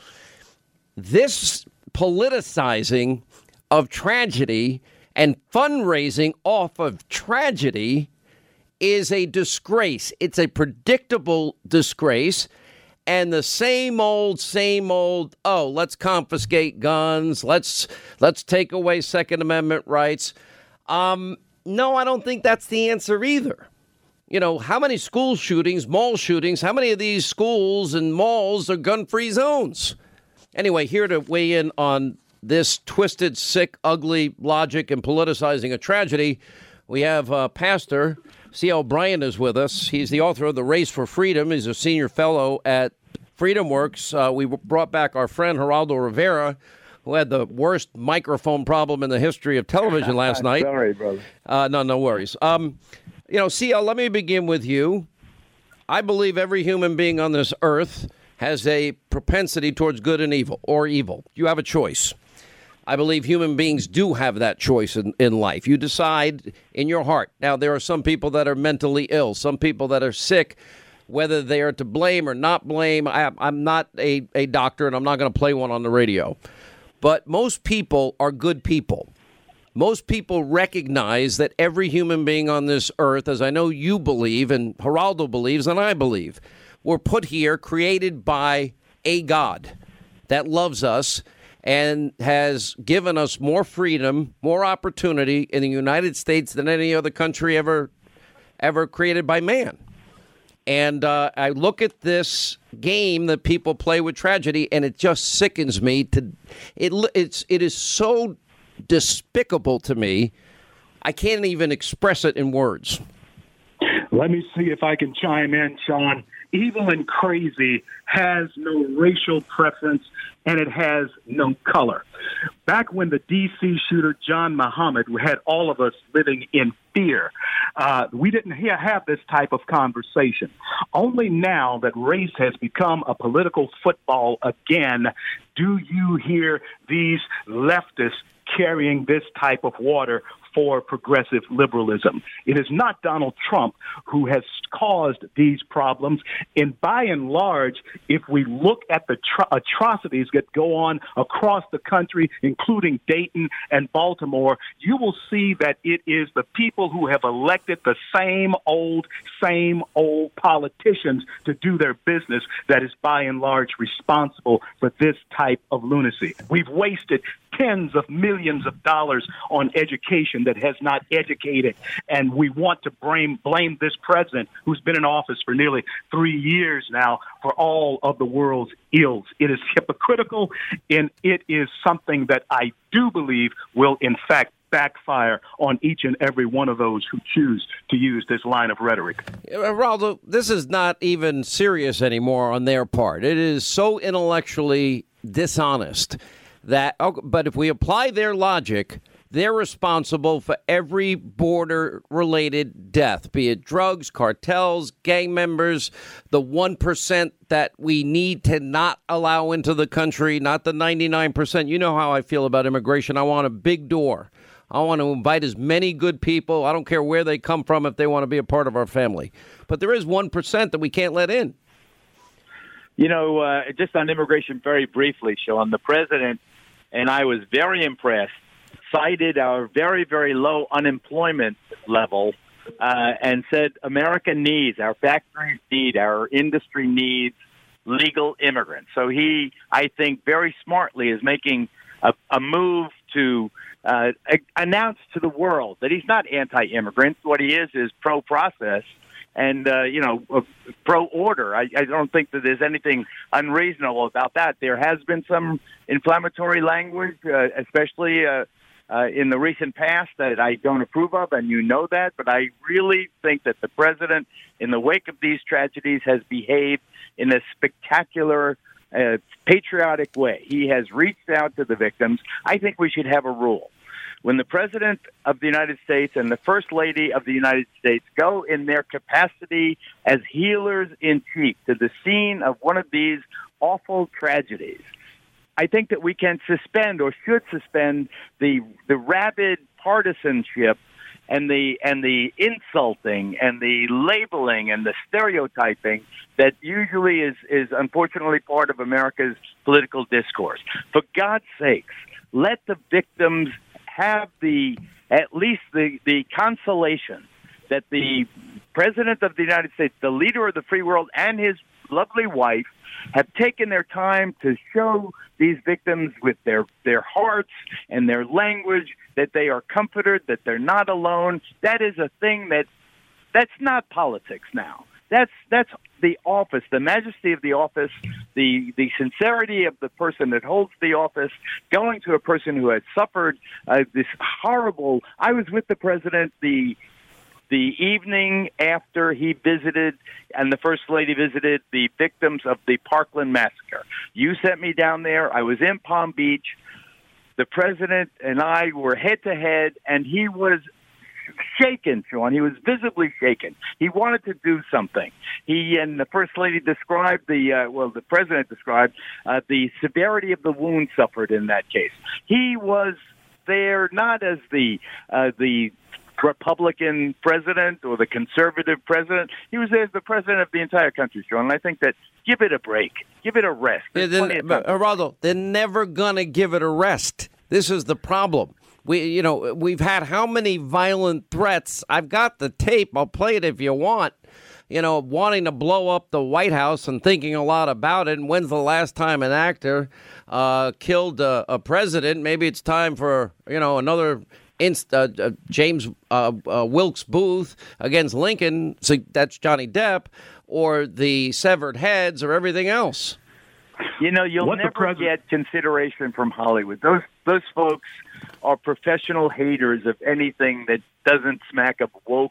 This politicizing of tragedy and fundraising off of tragedy is a disgrace. It's a predictable disgrace. And the same old, same old, oh, let's confiscate guns. Let's let's take away Second Amendment rights. Um, no, I don't think that's the answer either. You know, how many school shootings, mall shootings, how many of these schools and malls are gun-free zones? Anyway, here to weigh in on this twisted, sick, ugly logic and politicizing a tragedy, we have uh, Pastor C L. Bryant is with us. He's the author of The Race for Freedom. He's a senior fellow at Freedom Works. Uh, we brought back our friend Geraldo Rivera, who had the worst microphone problem in the history of television last night. Sorry, brother. Uh, no, no worries. Um, you know, C L, let me begin with you. I believe every human being on this earth has a propensity towards good and evil, or evil. You have a choice. I believe human beings do have that choice in, in life. You decide in your heart. Now, there are some people that are mentally ill, some people that are sick, whether they are to blame or not blame. I, I'm not a, a doctor, and I'm not going to play one on the radio. But most people are good people. Most people recognize that every human being on this earth, as I know you believe, and Geraldo believes, and I believe, were put here, created by a God that loves us and has given us more freedom, more opportunity in the United States than any other country ever, ever created by man. And uh, I look at this game that people play with tragedy, and it just sickens me. To it, it's it is so despicable to me. I can't even express it in words. Let me see if I can chime in, Sean. Evil and crazy has no racial preference, and it has no color. Back when the D C shooter John Muhammad had all of us living in fear. Uh, we didn't hear, have this type of conversation. Only now that race has become a political football again, do you hear these leftists carrying this type of water for progressive liberalism. It is not Donald Trump who has caused these problems. And by and large, if we look at the tr- atrocities that go on across the country, including Dayton and Baltimore, you will see that it is the people who have elected the same old, same old politicians to do their business that is by and large responsible for this type of lunacy. We've wasted tens of millions of dollars on education that has not educated, and we want to blame, blame this president who's been in office for nearly three years now for all of the world's ills. It is hypocritical, and it is something that I do believe will, in fact, backfire on each and every one of those who choose to use this line of rhetoric. Raldo, this is not even serious anymore on their part. It is so intellectually dishonest that, but if we apply their logic, they're responsible for every border-related death, be it drugs, cartels, gang members, the one percent that we need to not allow into the country, not the ninety-nine percent. You know how I feel about immigration. I want a big door. I want to invite as many good people. I don't care where they come from if they want to be a part of our family. But there is one percent that we can't let in. You know, uh, just on immigration very briefly, Sean, the president and I was very impressed, cited our very, very low unemployment level uh, and said America needs, our factories need, our industry needs legal immigrants. So he, I think, very smartly is making a, a move to uh, announce to the world that he's not anti-immigrant. What he is is pro-process and, uh, you know, uh, pro-order. I, I don't think that there's anything unreasonable about that. There has been some inflammatory language, uh, especially uh, uh, in the recent past, that I don't approve of, and you know that. But I really think that the president, in the wake of these tragedies, has behaved in a spectacular, uh, patriotic way. He has reached out to the victims. I think we should have a rule. When the President of the United States and the First Lady of the United States go in their capacity as healers in chief to the scene of one of these awful tragedies, I think that we can suspend or should suspend the the rabid partisanship and the and the insulting and the labeling and the stereotyping that usually is, is unfortunately part of America's political discourse. For God's sakes, let the victims have the at least the, the consolation that the President of the United States, the leader of the free world, and his lovely wife have taken their time to show these victims with their, their hearts and their language that they are comforted, that they're not alone. That is a thing that that's not politics now. That's that's the office, the majesty of the office, the the sincerity of the person that holds the office, going to a person who has suffered uh, this horrible. I was with the president the the evening after he visited and the First Lady visited the victims of the Parkland massacre. You sent me down there. I was in Palm Beach. The president and I were head to head, and he was shaken, Sean. He was visibly shaken. He wanted to do something. He and the First Lady described the, uh, well, the President described uh, the severity of the wound suffered in that case. He was there not as the uh, the Republican president or the conservative president. He was there as the president of the entire country, Sean. And I think that give it a break. Give it a rest. Yeah, Geraldo, they're never going to give it a rest. This is the problem. We, you know, we've had how many violent threats? I've got the tape. I'll play it if you want. You know, wanting to blow up the White House and thinking a lot about it. And when's the last time an actor uh, killed a, a president? Maybe it's time for, you know, another inst- uh, uh, James uh, uh, Wilkes Booth against Lincoln. So that's Johnny Depp, or the severed heads, or everything else. You know, you'll what never get consideration from Hollywood. Those those folks are professional haters of anything that doesn't smack of woke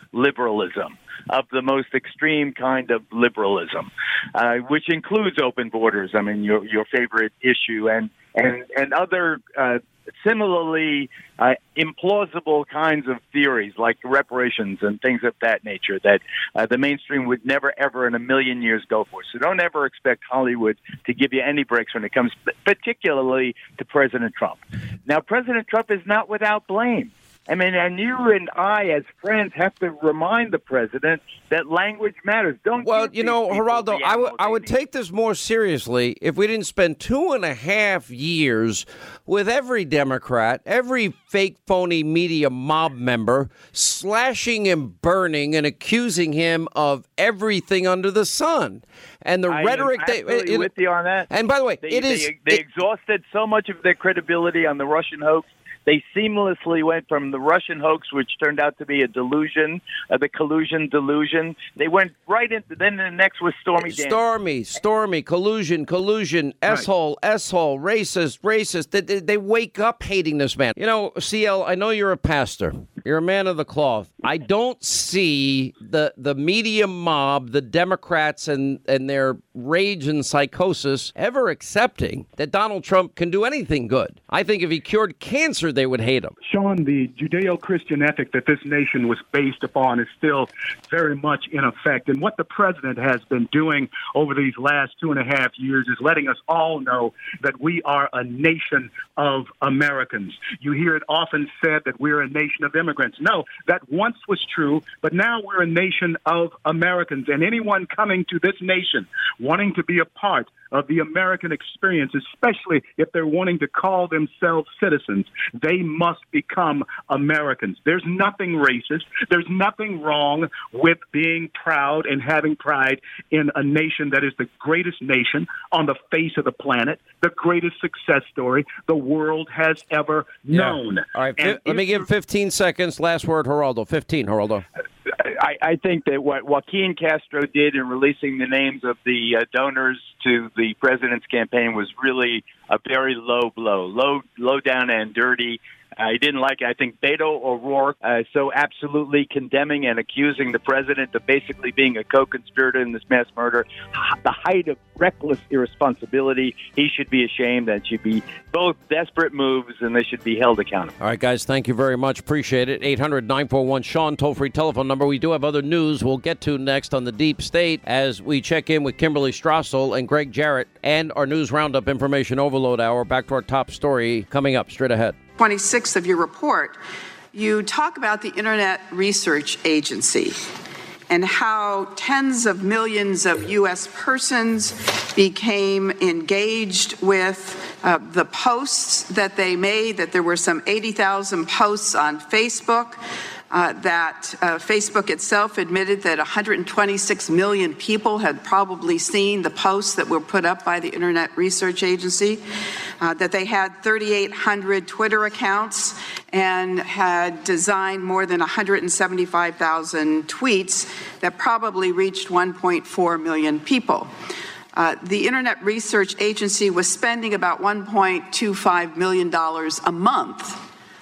liberalism, of the most extreme kind of liberalism, uh, which includes open borders. I mean, your your favorite issue, and and and other uh, similarly uh, implausible kinds of theories like reparations and things of that nature that uh, the mainstream would never, ever in a million years go for. So don't ever expect Hollywood to give you any breaks when it comes particularly to President Trump. Now, President Trump is not without blame. I mean, and you and I, as friends, have to remind the president that language matters. Don't well, you know, Geraldo, I would I would take this more seriously if we didn't spend two and a half years with every Democrat, every fake, phony media mob member slashing and burning and accusing him of everything under the sun. And the I rhetoric am they absolutely it, with you on that. And by the way, they, it is they, they it, exhausted so much of their credibility on the Russian hoax. They seamlessly went from the Russian hoax, which turned out to be a delusion, uh, the collusion delusion. They went right into, then the next was Stormy Daniels. Stormy, Stormy, collusion, collusion, S-hole, S-hole, racist, racist. They, they, they wake up hating this man. You know, C L, I know you're a pastor. You're a man of the cloth. I don't see the the media mob, the Democrats and, and their rage and psychosis ever accepting that Donald Trump can do anything good. I think if he cured cancer, they would hate him. Sean, the Judeo-Christian ethic that this nation was based upon is still very much in effect. And what the president has been doing over these last two and a half years is letting us all know that we are a nation of Americans. You hear it often said that we're a nation of immigrants. No, that once was true, but now we're a nation of Americans. And anyone coming to this nation wanting to be a part of the American experience, especially if they're wanting to call themselves citizens, they must become Americans. There's nothing racist. There's nothing wrong with being proud and having pride in a nation that is the greatest nation on the face of the planet, the greatest success story the world has ever known. Yeah. All right, and let me give fifteen seconds. Last word, Geraldo. fifteen, Geraldo. I, I think that what Joaquin Castro did in releasing the names of the uh, donors to the president's campaign was really a very low blow, low, low down and dirty. I didn't like it. I think Beto O'Rourke uh, so absolutely condemning and accusing the president of basically being a co-conspirator in this mass murder, the height of reckless irresponsibility. He should be ashamed. That should be both desperate moves, and they should be held accountable. All right, guys, thank you very much. Appreciate it. eight hundred nine four one Sean, toll-free telephone number. We do have other news we'll get to next on the Deep State as we check in with Kimberly Strassel and Greg Jarrett and our News Roundup Information Overload Hour. Back to our top story coming up straight ahead. twenty-sixth of your report, you talk about the Internet Research Agency and how tens of millions of U S persons became engaged with uh, the posts that they made, that there were some eighty thousand posts on Facebook, uh, that uh, Facebook itself admitted that one hundred twenty-six million people had probably seen the posts that were put up by the Internet Research Agency, uh, that they had thirty-eight hundred Twitter accounts and had designed more than one hundred seventy-five thousand tweets that probably reached one point four million people. Uh, the Internet Research Agency was spending about one point two five million dollars a month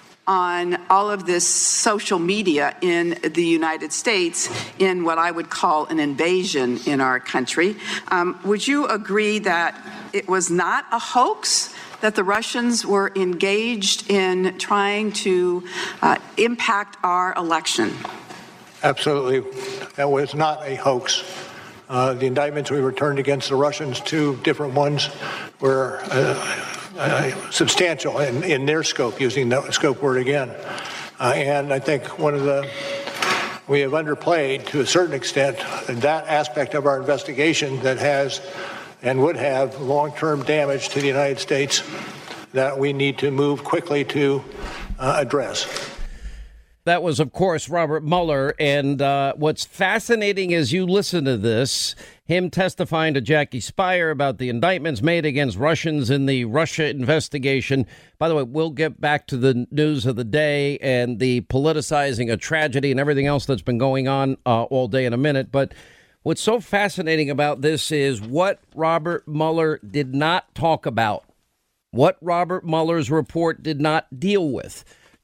on all of this social media in the United States in what I would call an invasion in our country. Um, would you agree that it was not a hoax, that the Russians were engaged in trying to uh, impact our election? Absolutely. That was not a hoax. Uh, the indictments we returned against the Russians, two different ones, were uh, uh, substantial in, in their scope, using that scope word again. Uh, and I think one of the, we have underplayed to a certain extent that aspect of our investigation that has and would have long-term damage to the United States that we need to move quickly to uh, address. That was, of course, Robert Mueller. And uh, what's fascinating as you listen to this, him testifying to Jackie Speier about the indictments made against Russians in the Russia investigation. By the way, we'll get back to the news of the day and the politicizing of tragedy and everything else that's been going on uh, all day in a minute. But what's so fascinating about this is what Robert Mueller did not talk about, what Robert Mueller's report did not deal with.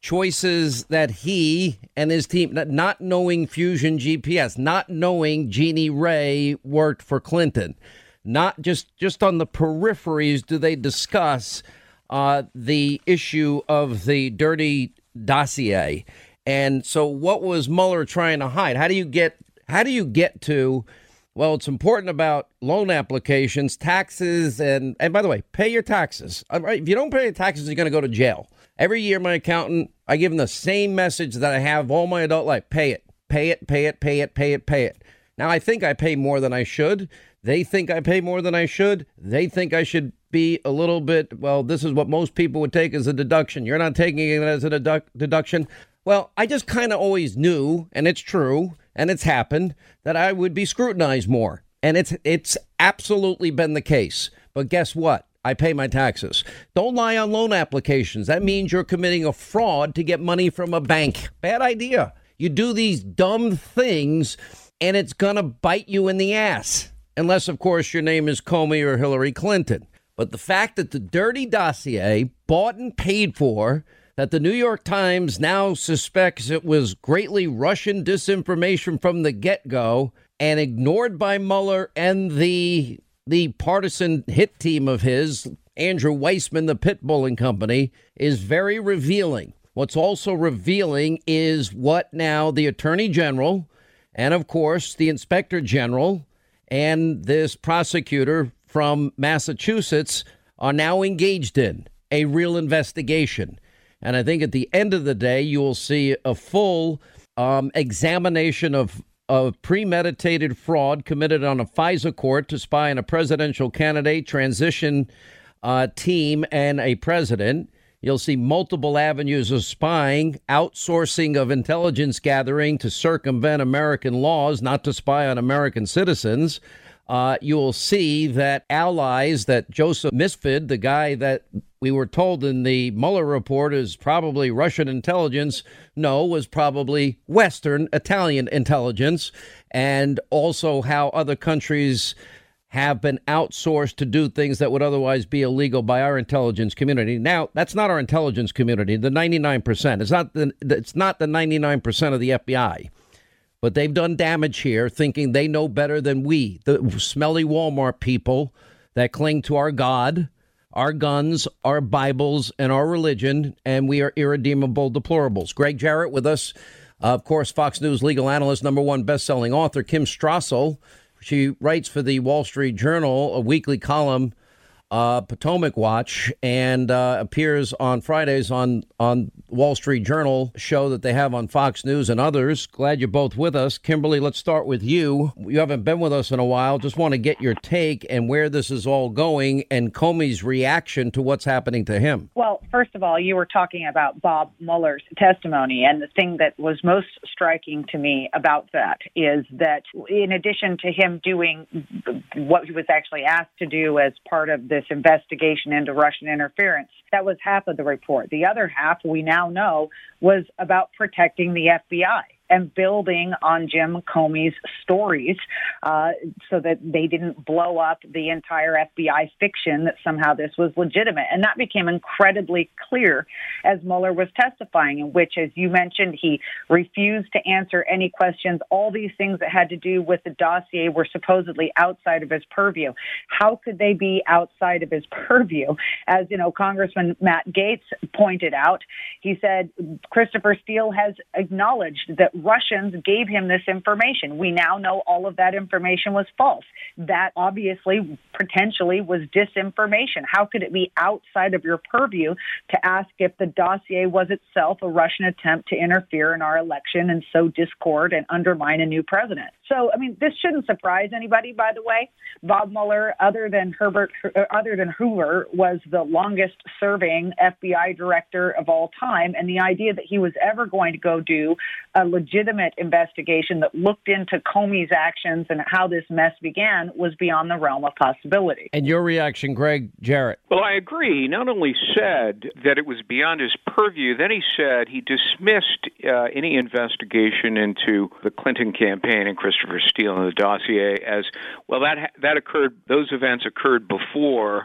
choices that he and his team, not knowing Fusion G P S, not knowing Jeannie Ray worked for Clinton, not just, just on the peripheries do they discuss uh, the issue of the dirty dossier. And so what was Mueller trying to hide? How do you get how do you get to, well, it's important about loan applications, taxes, and, and by the way, pay your taxes. If you don't pay your taxes, you're going to go to jail. Every year, my accountant, I give him the same message that I have all my adult life. Pay it, pay it, pay it, pay it, pay it, pay it. Now, I think I pay more than I should. They think I pay more than I should. They think I should be a little bit, well, this is what most people would take as a deduction. You're not taking it as a deduc- deduction. Well, I just kind of always knew, and it's true, and it's happened, that I would be scrutinized more. And it's it's absolutely been the case. But guess what? I pay my taxes. Don't lie on loan applications. That means you're committing a fraud to get money from a bank. Bad idea. You do these dumb things, and it's going to bite you in the ass. Unless, of course, your name is Comey or Hillary Clinton. But the fact that the dirty dossier, bought and paid for, that the New York Times now suspects it was greatly Russian disinformation from the get-go and ignored by Mueller and the the partisan hit team of his, Andrew Weissman, the Pitbull and Company, is very revealing. What's also revealing is what now the Attorney General and, of course, the Inspector General and this prosecutor from Massachusetts are now engaged in a real investigation. And I think at the end of the day, you will see a full um, examination of, of premeditated fraud committed on a FISA court to spy on a presidential candidate, transition uh, team, and a president. You'll see multiple avenues of spying, outsourcing of intelligence gathering to circumvent American laws, not to spy on American citizens. Uh, you will see that allies, that Joseph Misfid, the guy that we were told in the Mueller report is probably Russian intelligence, no, was probably Western Italian intelligence, and also how other countries have been outsourced to do things that would otherwise be illegal by our intelligence community. Now, that's not our intelligence community, the ninety-nine percent. It's not the, it's not the ninety-nine percent of the F B I. But they've done damage here, thinking they know better than we, the smelly Walmart people that cling to our God, our guns, our Bibles, and our religion, and we are irredeemable deplorables. Greg Jarrett with us, uh, of course, Fox News legal analyst, number one best-selling author, Kim Strassel. She writes for the Wall Street Journal, a weekly column, uh, Potomac Watch, and uh, appears on Fridays on, on Wall Street Journal show that they have on Fox News and others. Glad you're both with us. Kimberly, let's start with you. You haven't been with us in a while. Just want to get your take and where this is all going and Comey's reaction to what's happening to him. Well, first of all, you were talking about Bob Mueller's testimony, and the thing that was most striking to me about that is that in addition to him doing what he was actually asked to do as part of this investigation into Russian interference, that was half of the report. The other half, we now know, was about protecting the F B I and building on Jim Comey's stories uh, so that they didn't blow up the entire F B I fiction that somehow this was legitimate. And that became incredibly clear as Mueller was testifying, in which, as you mentioned, he refused to answer any questions. All these things that had to do with the dossier were supposedly outside of his purview. How could they be outside of his purview? As, you know, Congressman Matt Gaetz pointed out, he said Christopher Steele has acknowledged that Russians gave him this information. We now know all of that information was false. That obviously potentially was disinformation. How could it be outside of your purview to ask if the dossier was itself a Russian attempt to interfere in our election and sow discord and undermine a new president? So, I mean, this shouldn't surprise anybody, by the way. Bob Mueller, other than Herbert, other than Hoover, was the longest serving F B I director of all time. And the idea that he was ever going to go do a legitimate investigation that looked into Comey's actions and how this mess began was beyond the realm of possibility. And your reaction, Greg Jarrett? Well, I agree. He not only said that it was beyond his purview, then he said he dismissed uh, any investigation into the Clinton campaign and Christopher Steele and the dossier as, well, that that occurred, those events occurred before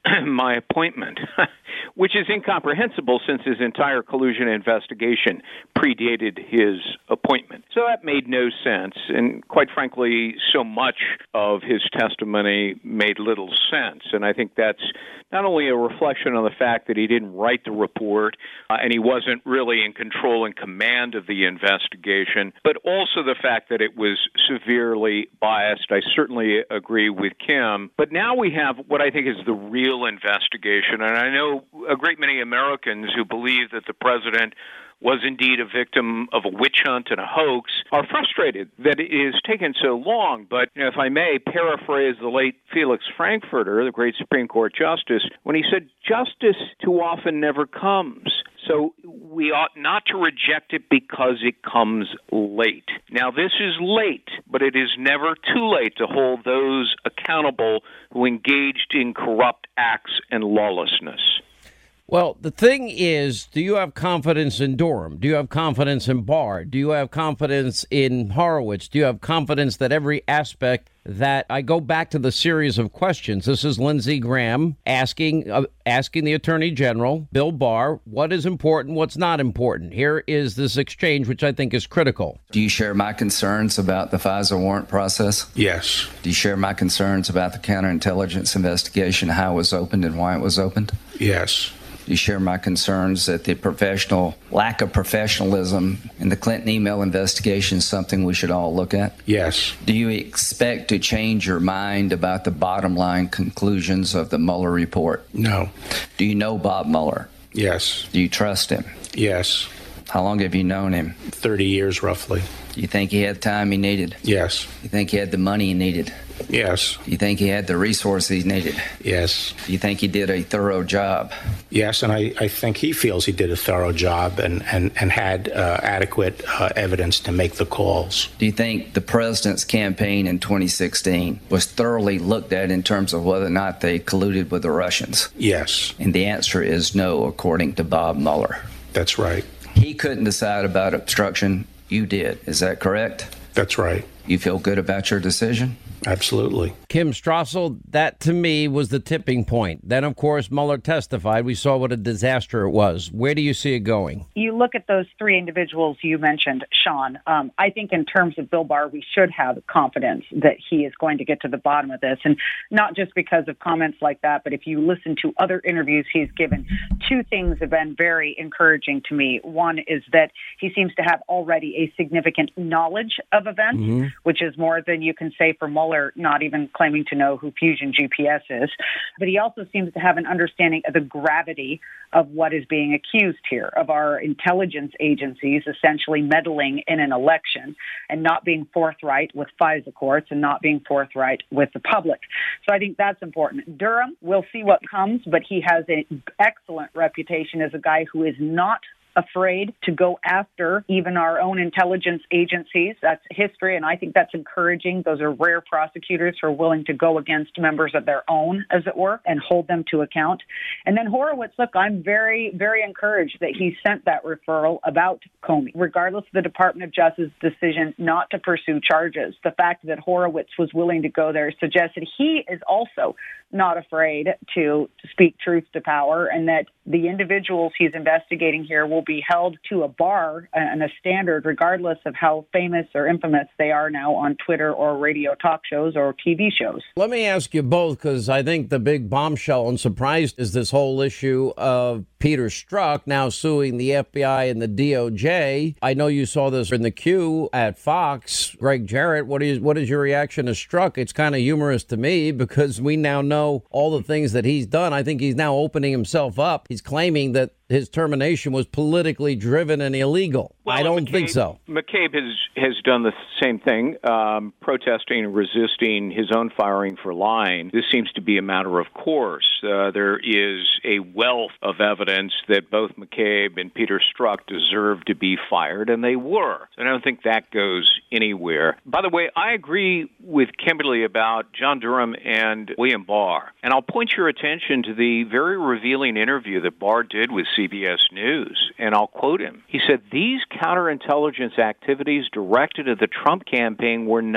my appointment, which is incomprehensible since his entire collusion investigation predated his appointment. So that made no sense, and quite frankly, so much of his testimony made little sense. And I think that's not only a reflection on the fact that he didn't write the report uh, and he wasn't really in control and command of the investigation, but also the fact that it was severely biased. I certainly agree with Kim. But now we have what I think is the real investigation, and I know a great many Americans who believe that the president was indeed a victim of a witch hunt and a hoax, are frustrated that it has taken so long. But you know, if I may paraphrase the late Felix Frankfurter, the great Supreme Court justice, when he said, justice too often never comes. So we ought not to reject it because it comes late. Now, this is late, but it is never too late to hold those accountable who engaged in corrupt acts and lawlessness. Well, the thing is, do you have confidence in Durham? Do you have confidence in Barr? Do you have confidence in Horowitz? Do you have confidence that every aspect that I go back to the series of questions? This is Lindsey Graham asking uh, asking the Attorney General, Bill Barr, what is important, what's not important. Here is this exchange, which I think is critical. Do you share my concerns about the FISA warrant process? Yes. Do you share my concerns about the counterintelligence investigation, how it was opened and why it was opened? Yes. You share my concerns that the professional lack of professionalism in the Clinton email investigation is something we should all look at? Yes. Do you expect to change your mind about the bottom line conclusions of the Mueller report? No. Do you know Bob Mueller? Yes. Do you trust him? Yes. How long have you known him? thirty years, roughly. Do you think he had the time he needed? Yes. You think he had the money he needed? Yes. You think he had the resources he needed? Yes. You think he did a thorough job? Yes, and I, I think he feels he did a thorough job and, and, and had uh, adequate uh, evidence to make the calls. Do you think the president's campaign in twenty sixteen was thoroughly looked at in terms of whether or not they colluded with the Russians? Yes. And the answer is no, according to Bob Mueller. That's right. He couldn't decide about obstruction. You did. Is that correct? That's right. You feel good about your decision? Absolutely. Kim Strassel, that to me was the tipping point. Then, of course, Mueller testified. We saw what a disaster it was. Where do you see it going? You look at those three individuals you mentioned, Sean. Um, I think in terms of Bill Barr, we should have confidence that he is going to get to the bottom of this. And not just because of comments like that, but if you listen to other interviews he's given, two things have been very encouraging to me. One is that he seems to have already a significant knowledge of events, mm-hmm. which is more than you can say for Mueller, not even claiming to know who Fusion G P S is. But he also seems to have an understanding of the gravity of what is being accused here, of our intelligence agencies essentially meddling in an election and not being forthright with FISA courts and not being forthright with the public. So I think that's important. Durham, we'll see what comes, but he has an excellent reputation as a guy who is not afraid to go after even our own intelligence agencies. That's history, and I think that's encouraging. Those are rare prosecutors who are willing to go against members of their own, as it were, and hold them to account. And then Horowitz, look, I'm very, very encouraged that he sent that referral about Comey, regardless of the Department of Justice's decision not to pursue charges. The fact that Horowitz was willing to go there suggests that he is also not afraid to, to speak truth to power, and that the individuals he's investigating here will be held to a bar and a standard regardless of how famous or infamous they are now on Twitter or radio talk shows or T V shows. Let me ask you both, because I think the big bombshell and surprise is this whole issue of Peter Strzok now suing the F B I and the D O J. I know you saw this in the queue at Fox. Greg Jarrett, what is what is your reaction to Strzok? It's kind of humorous to me because we now know all the things that he's done. I think he's now opening himself up. He's claiming that his termination was politically driven and illegal. Well, I don't McCabe, think so. McCabe has, has done the same thing, um, protesting and resisting his own firing for lying. This seems to be a matter of course. Uh, there is a wealth of evidence that both McCabe and Peter Strzok deserved to be fired, and they were. I don't think that goes anywhere. By the way, I agree with Kimberly about John Durham and William Barr, and I'll point your attention to the very revealing interview that Barr did with C B S News, and I'll quote him. He said, "These counterintelligence activities directed at the Trump campaign were not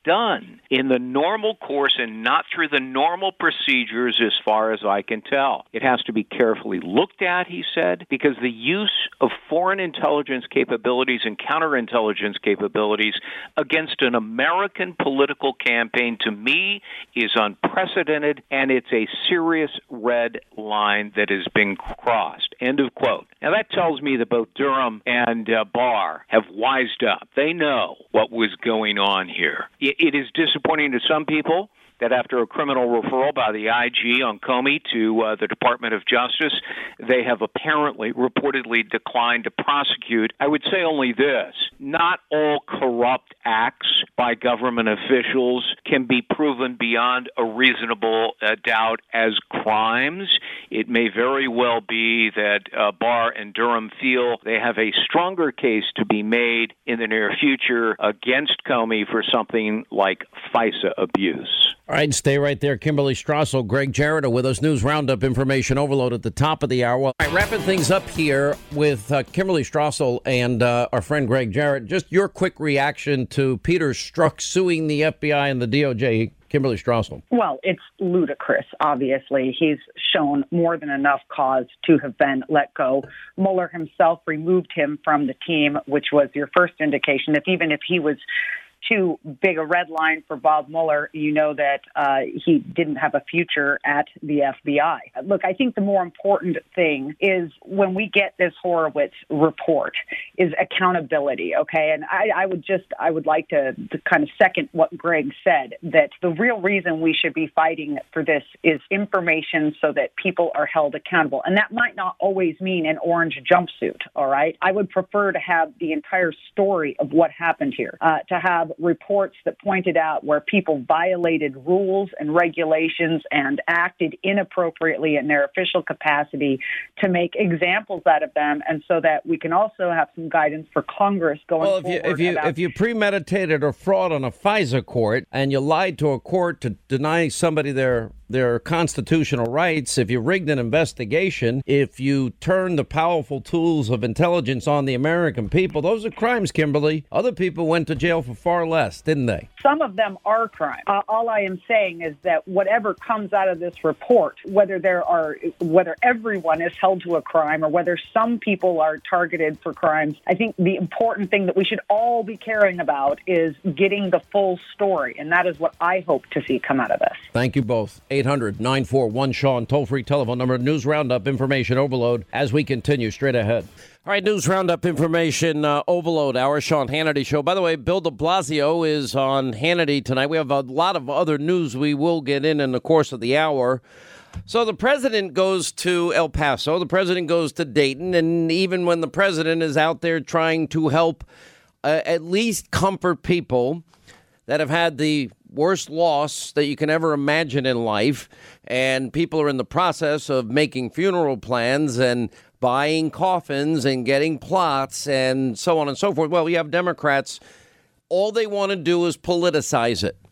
done in the normal course and not through the normal procedures as far as I can tell. It has to be carefully looked at, he said, because the use of foreign intelligence capabilities and counterintelligence capabilities against an American political campaign, to me, is unprecedented, and it's a serious red line that has been crossed. End of quote. Now, that tells me that both Durham and uh, Barr have wised up. They know what was going on here. It, it is disappointing to some people that after a criminal referral by the I G on Comey to uh, the Department of Justice, they have apparently reportedly declined to prosecute. I would say only this: not all corrupt acts by government officials can be proven beyond a reasonable uh, doubt as crimes. It may very well be that uh, Barr and Durham feel they have a stronger case to be made in the near future against Comey for something like FISA abuse. All right, stay right there. Kimberly Strassel, Greg Jarrett are with us. News Roundup, information overload at the top of the hour. All right, wrapping things up here with uh, Kimberly Strassel and uh, our friend Greg Jarrett. Just your quick reaction to Peter Strzok suing the F B I and the D O J. Kimberly Strassel. Well, it's ludicrous, obviously. He's shown more than enough cause to have been let go. Mueller himself removed him from the team, which was your first indication that even if he was too big a red line for Bob Mueller, you know that uh, he didn't have a future at the F B I. Look, I think the more important thing is when we get this Horowitz report is accountability, okay? And I, I would just, I would like to, to kind of second what Greg said, that the real reason we should be fighting for this is information so that people are held accountable. And that might not always mean an orange jumpsuit, all right? I would prefer to have the entire story of what happened here, uh, to have reports that pointed out where people violated rules and regulations and acted inappropriately in their official capacity, to make examples out of them, and so that we can also have some guidance for Congress going well, if forward. You, if you about- if you premeditated a fraud on a FISA court and you lied to a court to deny somebody their their constitutional rights, if you rigged an investigation, if you turned the powerful tools of intelligence on the American people, those are crimes, Kimberly. Other people went to jail for far less, didn't they? Some of them are crimes. Uh, all I am saying is that whatever comes out of this report, whether there are, whether everyone is held to a crime or whether some people are targeted for crimes, I think the important thing that we should all be caring about is getting the full story, and that is what I hope to see come out of this. Thank you both. eight hundred nine four one Sean, toll-free telephone number. News Roundup, information overload as we continue straight ahead. All right, News Roundup, information uh, overload, our Sean Hannity show. By the way, Bill de Blasio is on Hannity tonight. We have a lot of other news we will get in in the course of the hour. So the president goes to El Paso, the president goes to Dayton, and even when the president is out there trying to help uh, at least comfort people that have had the worst loss that you can ever imagine in life, and people are in the process of making funeral plans and buying coffins and getting plots and so on and so forth. Well, you have Democrats, all they want to do is politicize it.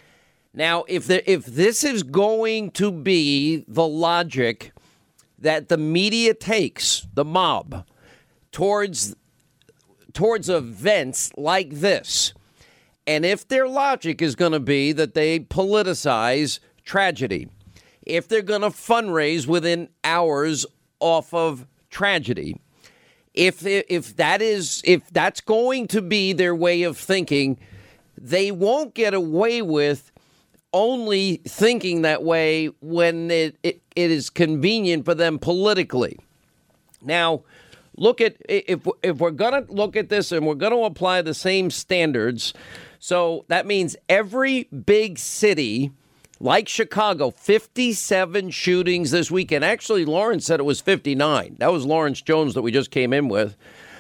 Now, if the, if this is going to be the logic that the media takes, the mob, towards towards events like this, and if their logic is going to be that they politicize tragedy, if they're going to fundraise within hours off of tragedy, if if that is if that's going to be their way of thinking, they won't get away with only thinking that way when it, it, it is convenient for them politically. Now, look at if if we're going to look at this and we're going to apply the same standards. So that means every big city, like Chicago, fifty-seven shootings this weekend. Actually, Lawrence said it was fifty-nine. That was Lawrence Jones that we just came in with.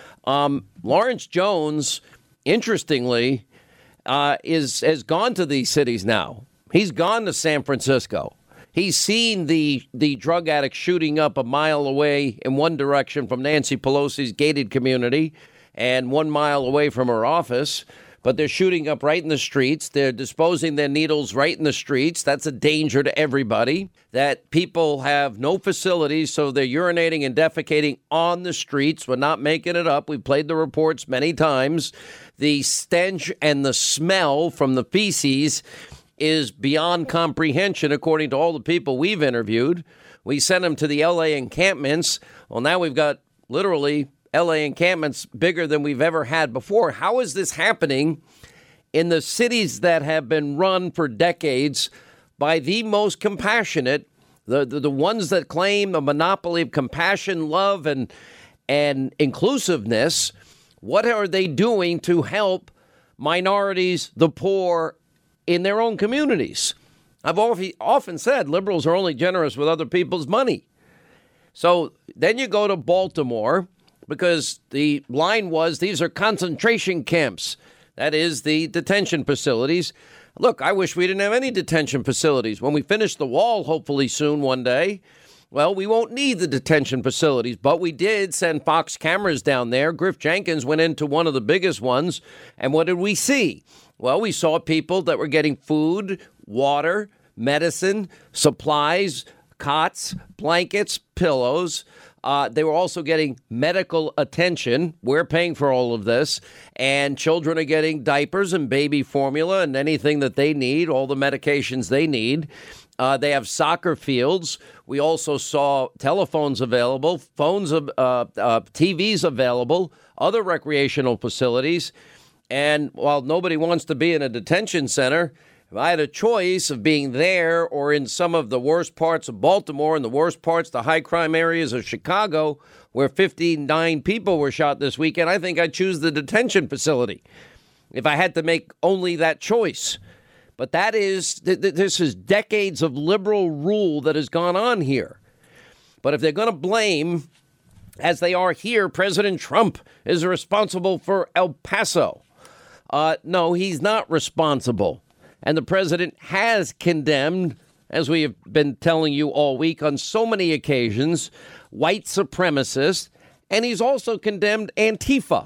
Um, Lawrence Jones, interestingly, uh, is has gone to these cities now. He's gone to San Francisco. He's seen the, the drug addict shooting up a mile away in one direction from Nancy Pelosi's gated community and one mile away from her office. but they're shooting up right in the streets. They're disposing their needles right in the streets. That's a danger to everybody. That people have no facilities, so they're urinating and defecating on the streets. We're not making it up. We've played the reports many times. The stench and the smell from the feces is beyond comprehension, according to all the people we've interviewed. We sent them to the L A encampments. Well, now we've got literally L A encampments bigger than we've ever had before. How is this happening in the cities that have been run for decades by the most compassionate, the, the, the ones that claim the monopoly of compassion, love, and, and inclusiveness? What are they doing to help minorities, the poor, in their own communities? I've often said liberals are only generous with other people's money. So then you go to Baltimore, because the line was these are concentration camps. That is the detention facilities. Look, I wish we didn't have any detention facilities. When we finish the wall, hopefully soon one day, well, we won't need the detention facilities. But we did send Fox cameras down there. Griff Jenkins went into one of the biggest ones. And what did we see? Well, we saw people that were getting food, water, medicine, supplies, cots, blankets, pillows. Uh, they were also getting medical attention. We're paying for all of this. And children are getting diapers and baby formula and anything that they need, all the medications they need. Uh, they have soccer fields. We also saw telephones available, phones, uh, uh, T Vs available, other recreational facilities. And while nobody wants to be in a detention center, if I had a choice of being there or in some of the worst parts of Baltimore and the worst parts, the high crime areas of Chicago, where fifty-nine people were shot this weekend, I think I'd choose the detention facility if I had to make only that choice. But that is, th- th- this is decades of liberal rule that has gone on here. But if they're going to blame, as they are here, President Trump is responsible for El Paso. Uh, no, he's not responsible. And the president has condemned, as we have been telling you all week on so many occasions, white supremacists. And he's also condemned Antifa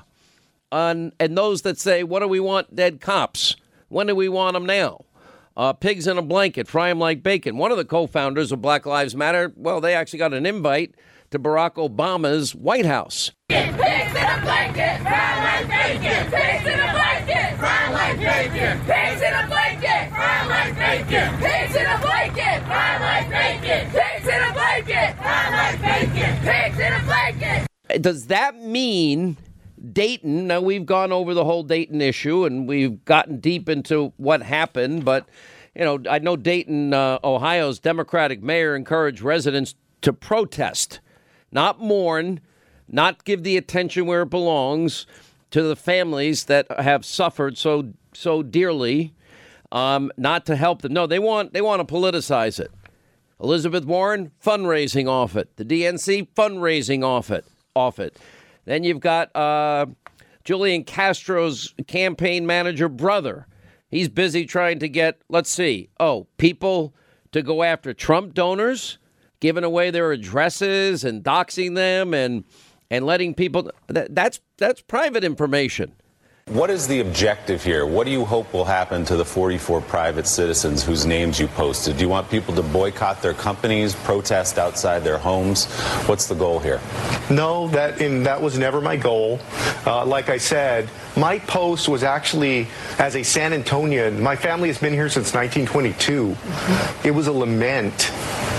on, and those that say, what do we want dead cops? When do we want them now? Uh, pigs in a blanket, fry them like bacon. One of the co-founders of Black Lives Matter, well, they actually got an invite to Barack Obama's White House. Pigs in a blanket, fry like bacon. Pigs in a blanket, fry like bacon. Pigs in a blanket, fry like bacon. Pigs in a blanket, fry like bacon. Pigs in a blanket, fry like bacon. Pigs in a blanket. Does that mean Dayton? Now, we've gone over the whole Dayton issue and we've gotten deep into what happened. But, you know, I know Dayton, uh, Ohio's Democratic mayor encouraged residents to protest, not mourn, not give the attention where it belongs to the families that have suffered so so dearly, um, not to help them. No, they want they want to politicize it. Elizabeth Warren fundraising off it. The D N C fundraising off it. Off it. Then you've got uh, Julian Castro's campaign manager brother. He's busy trying to get, let's see, oh, people to go after Trump donors, giving away their addresses and doxing them and and letting people, that, that's that's private information. What is the objective here? What do you hope will happen to the forty-four private citizens whose names you posted? Do you want people to boycott their companies, protest outside their homes? What's the goal here? No, that and that was never my goal. Uh, like I said, my post was actually as a San Antonian. My family has been here since nineteen twenty-two. It was a lament.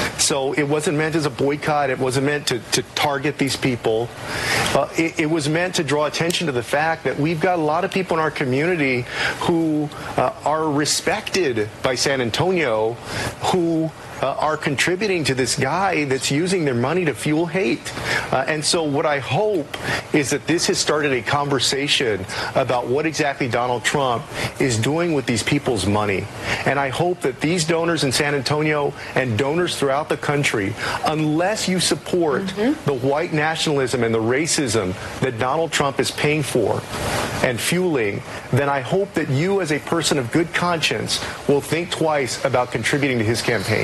So it wasn't meant as a boycott. It wasn't meant to, to target these people. Uh, it, it was meant to draw attention to the fact that we've got a lot of people in our community who uh, are respected by San Antonio, who Uh, are contributing to this guy that's using their money to fuel hate. Uh, and so what I hope is that this has started a conversation about what exactly Donald Trump is doing with these people's money. And I hope that these donors in San Antonio and donors throughout the country, unless you support mm-hmm. the white nationalism and the racism that Donald Trump is paying for and fueling, then I hope that you as a person of good conscience will think twice about contributing to his campaign.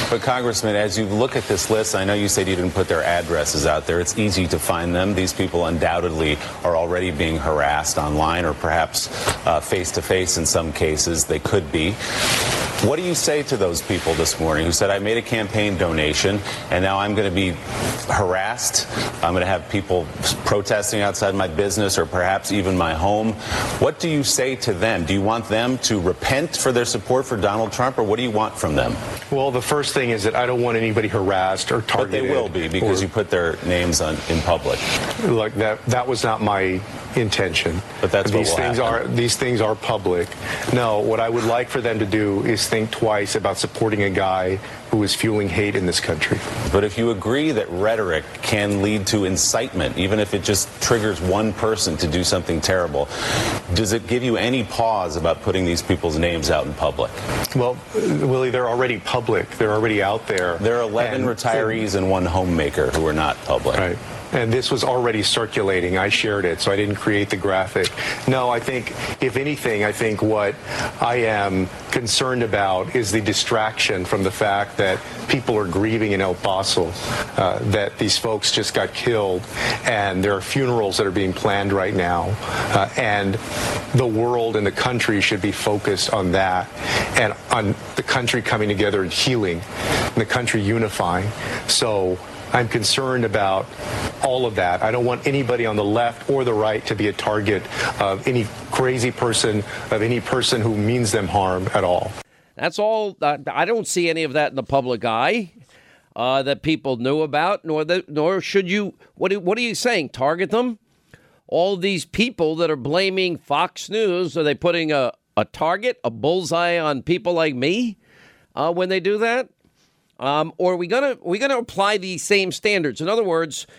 But, Congressman, as you look at this list, I know you said you didn't put their addresses out there. It's easy to find them. These people undoubtedly are already being harassed online or perhaps uh, face-to-face in some cases. They could be. What do you say to those people this morning who said, I made a campaign donation, and now I'm going to be harassed? I'm going to have people protesting outside my business or perhaps even my home. What do you say to them? Do you want them to repent for their support for Donald Trump, or what do you want from them? Well, the first thing is that I don't want anybody harassed or targeted. But they will be, because or, you put their names on in public. Look, that that was not my intention. But that's these what will things happen. are these things are public. No, what I would like for them to do is think twice about supporting a guy who is fueling hate in this country. But if you agree that rhetoric can lead to incitement, even if it just triggers one person to do something terrible, does it give you any pause about putting these people's names out in public? Well, Willie, they're already public. They're already out there. There are eleven and, retirees and one homemaker who are not public. Right. And this was already circulating. I shared it, so I didn't create the graphic. No, I think, if anything, I think what I am concerned about is the distraction from the fact that people are grieving in El Paso, uh, that these folks just got killed, and there are funerals that are being planned right now. Uh, and the world and the country should be focused on that, and on the country coming together and healing, and the country unifying. So I'm concerned about all of that. I don't want anybody on the left or the right to be a target of any crazy person, of any person who means them harm at all. That's all. Uh, I don't see any of that in the public eye uh, that people knew about, nor that, nor should you. What, what are you saying? Target them? All these people that are blaming Fox News, are they putting a, a target, a bullseye on people like me uh, when they do that? Um, or are we gonna are we gonna apply these same standards? In other words,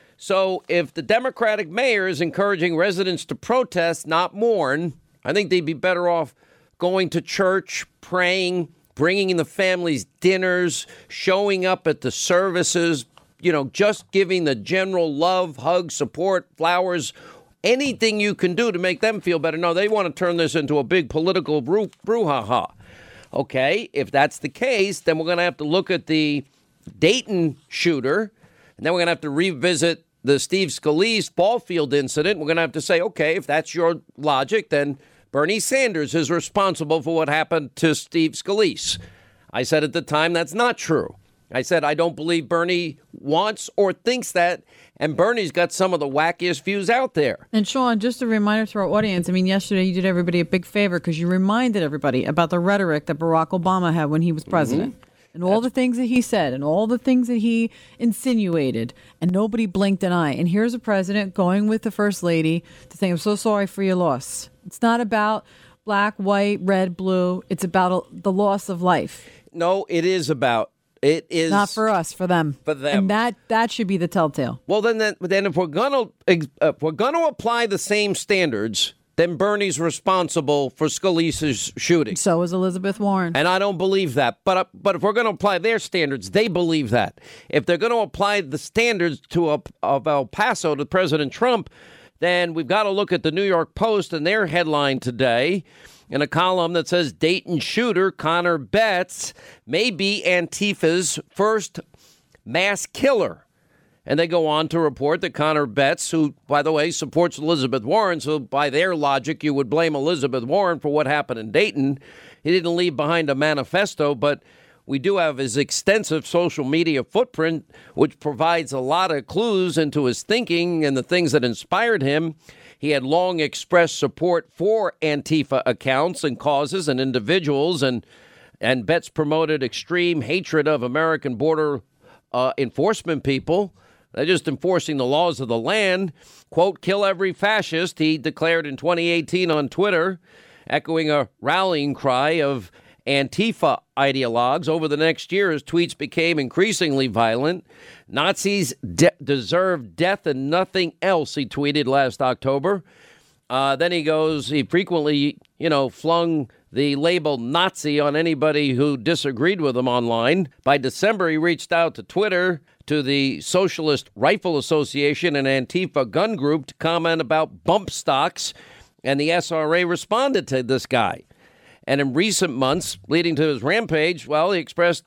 so if the Democratic mayor is encouraging residents to protest, not mourn, I think they'd be better off going to church, praying, bringing in the families dinners, showing up at the services, you know, just giving the general love, hug, support, flowers, anything you can do to make them feel better. No, they want to turn this into a big political brew, brouhaha. Okay, if that's the case, then we're going to have to look at the Dayton shooter, and then we're going to have to revisit the Steve Scalise ball field incident. We're going to have to say, okay, if that's your logic, then Bernie Sanders is responsible for what happened to Steve Scalise. I said at the time that's not true. I said I don't believe Bernie wants or thinks that, and Bernie's got some of the wackiest views out there. And Sean, just a reminder to our audience, I mean, yesterday you did everybody a big favor because you reminded everybody about the rhetoric that Barack Obama had when he was president. Mm-hmm. And all That's- the things that he said and all the things that he insinuated, and nobody blinked an eye. And here's a president going with the first lady to say, I'm so sorry for your loss. It's not about black, white, red, blue. It's about the loss of life. No, it is about It is not for us, for them. For them, and that that should be the telltale. Well, then, then, then if we're gonna if we're gonna apply the same standards, then Bernie's responsible for Scalise's shooting. So is Elizabeth Warren, and I don't believe that. But uh, but if we're gonna apply their standards, they believe that. If they're gonna apply the standards to uh, of El Paso to President Trump, then we've got to look at the New York Post and their headline today, in a column that says Dayton shooter Connor Betts may be Antifa's first mass killer. And they go on to report that Connor Betts, who, by the way, supports Elizabeth Warren, so by their logic, you would blame Elizabeth Warren for what happened in Dayton. He didn't leave behind a manifesto, but we do have his extensive social media footprint, which provides a lot of clues into his thinking and the things that inspired him. He had long expressed support for Antifa accounts and causes and individuals, and and Betts promoted extreme hatred of American border uh, enforcement people. They're just enforcing the laws of the land. Quote, kill every fascist, he declared in twenty eighteen on Twitter, echoing a rallying cry of Antifa ideologues. Over the next year, his tweets became increasingly violent. Nazis de- deserve death and nothing else, he tweeted last October. Uh, then he goes, he frequently, you know, flung the label Nazi on anybody who disagreed with him online. By December, he reached out to Twitter, to the Socialist Rifle Association and Antifa gun group to comment about bump stocks, and the S R A responded to this guy. And in recent months, leading to his rampage, well, he expressed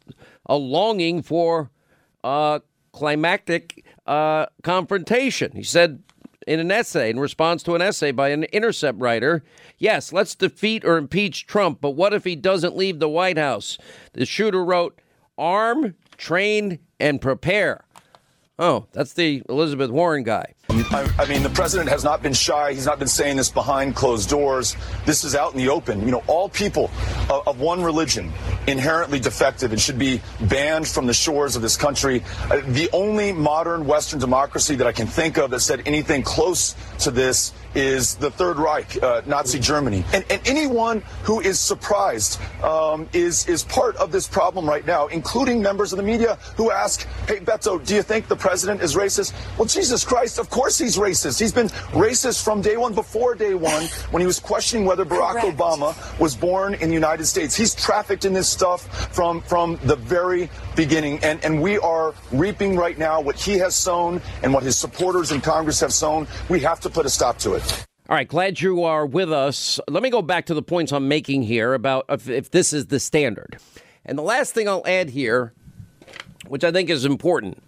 a longing for uh, climactic uh, confrontation. He said in an essay, in response to an essay by an Intercept writer, yes, let's defeat or impeach Trump, but what if he doesn't leave the White House? The shooter wrote, arm, train, and prepare. Oh, that's the Elizabeth Warren guy. I, I mean, the president has not been shy. He's not been saying this behind closed doors. This is out in the open. You know, all people of, of one religion inherently defective and should be banned from the shores of this country. Uh, the only modern Western democracy that I can think of that said anything close to this is the Third Reich, uh, Nazi Germany. And, and anyone who is surprised um, is, is part of this problem right now, including members of the media who ask, hey, Beto, do you think the president is racist? Well, Jesus Christ, of course he's racist. He's been racist from day one, before day one, when he was questioning whether Barack Correct. Obama was born in the United States. He's trafficked in this stuff from, from the very beginning. And, and we are reaping right now what he has sown and what his supporters in Congress have sown. We have to put a stop to it. All right, glad you are with us. Let me go back to the points I'm making here about if, if this is the standard. And the last thing I'll add here, which I think is important,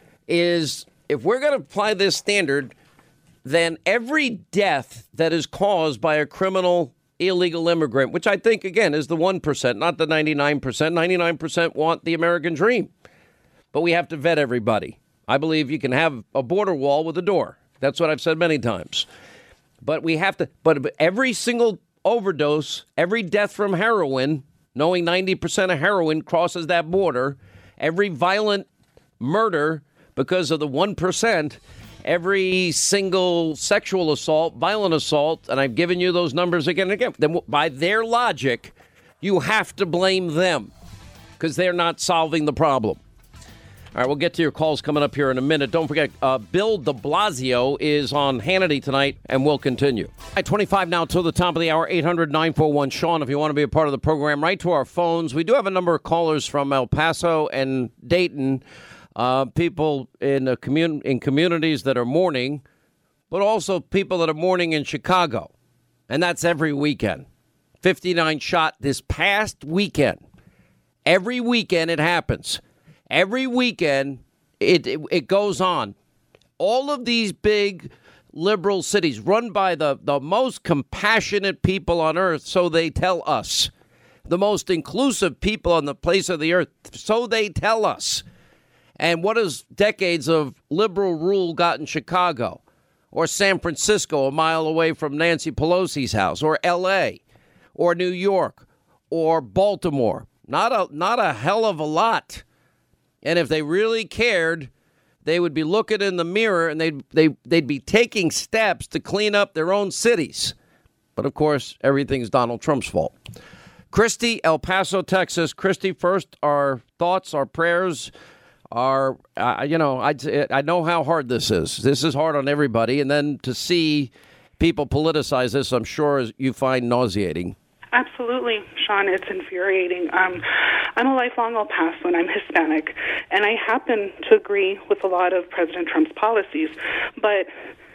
is if we're going to apply this standard, then every death that is caused by a criminal illegal immigrant, which I think, again, is the one percent, not the ninety-nine percent. ninety-nine percent want the American dream. But we have to vet everybody. I believe you can have a border wall with a door. That's what I've said many times. But we have to, but every single overdose, every death from heroin, knowing ninety percent of heroin crosses that border, every violent murder because of the one percent, every single sexual assault, violent assault, and I've given you those numbers again and again, then by their logic, you have to blame them because they're not solving the problem. All right, we'll get to your calls coming up here in a minute. Don't forget, uh, Bill de Blasio is on Hannity tonight, and we'll continue. At twenty-five now till the top of the hour, eight hundred nine four one Sean, if you want to be a part of the program, right to our phones. We do have a number of callers from El Paso and Dayton, uh, people in, a commun- in communities that are mourning, but also people that are mourning in Chicago, and that's every weekend. fifty-nine shot this past weekend. Every weekend it happens. Every weekend, it, it it goes on. All of these big liberal cities run by the, the most compassionate people on earth, so they tell us. The most inclusive people on the face of the earth, so they tell us. And what has decades of liberal rule got in Chicago? Or San Francisco, a mile away from Nancy Pelosi's house? Or L A? Or New York? Or Baltimore? Not a not a hell of a lot. And if they really cared, they would be looking in the mirror and they'd, they, they'd be taking steps to clean up their own cities. But, of course, everything's Donald Trump's fault. Christy, El Paso, Texas. Christy, first, our thoughts, our prayers, our, uh, you know, I, I know how hard this is. This is hard on everybody. And then to see people politicize this, I'm sure you find nauseating. Absolutely, Sean. It's infuriating. Um, I'm a lifelong El Pasoan. I'm Hispanic, and I happen to agree with a lot of President Trump's policies. But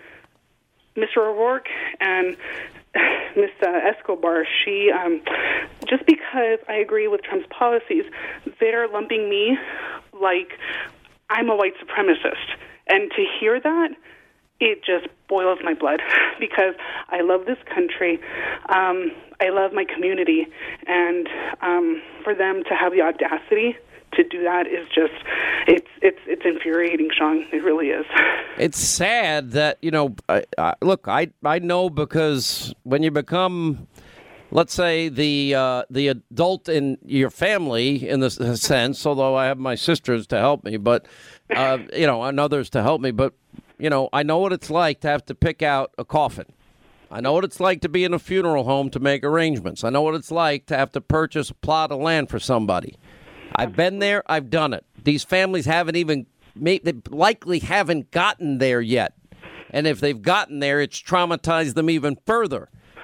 Mister O'Rourke and Miz Escobar, she, um, just because I agree with Trump's policies, they're lumping me like I'm a white supremacist. And to hear that, it just boils my blood because I love this country. Um, I love my community. And um, for them to have the audacity to do that is just, it's it's it's infuriating, Sean. It really is. It's sad that, you know, I, I, look, I, I know because when you become, let's say, the uh, the adult in your family, in this sense, although I have my sisters to help me, but, uh, you know, and others to help me, but you know, I know what it's like to have to pick out a coffin. I know what it's like to be in a funeral home to make arrangements. I know what it's like to have to purchase a plot of land for somebody. I've been there. I've done it. These families haven't even, they likely haven't gotten there yet. And if they've gotten there, it's traumatized them even further.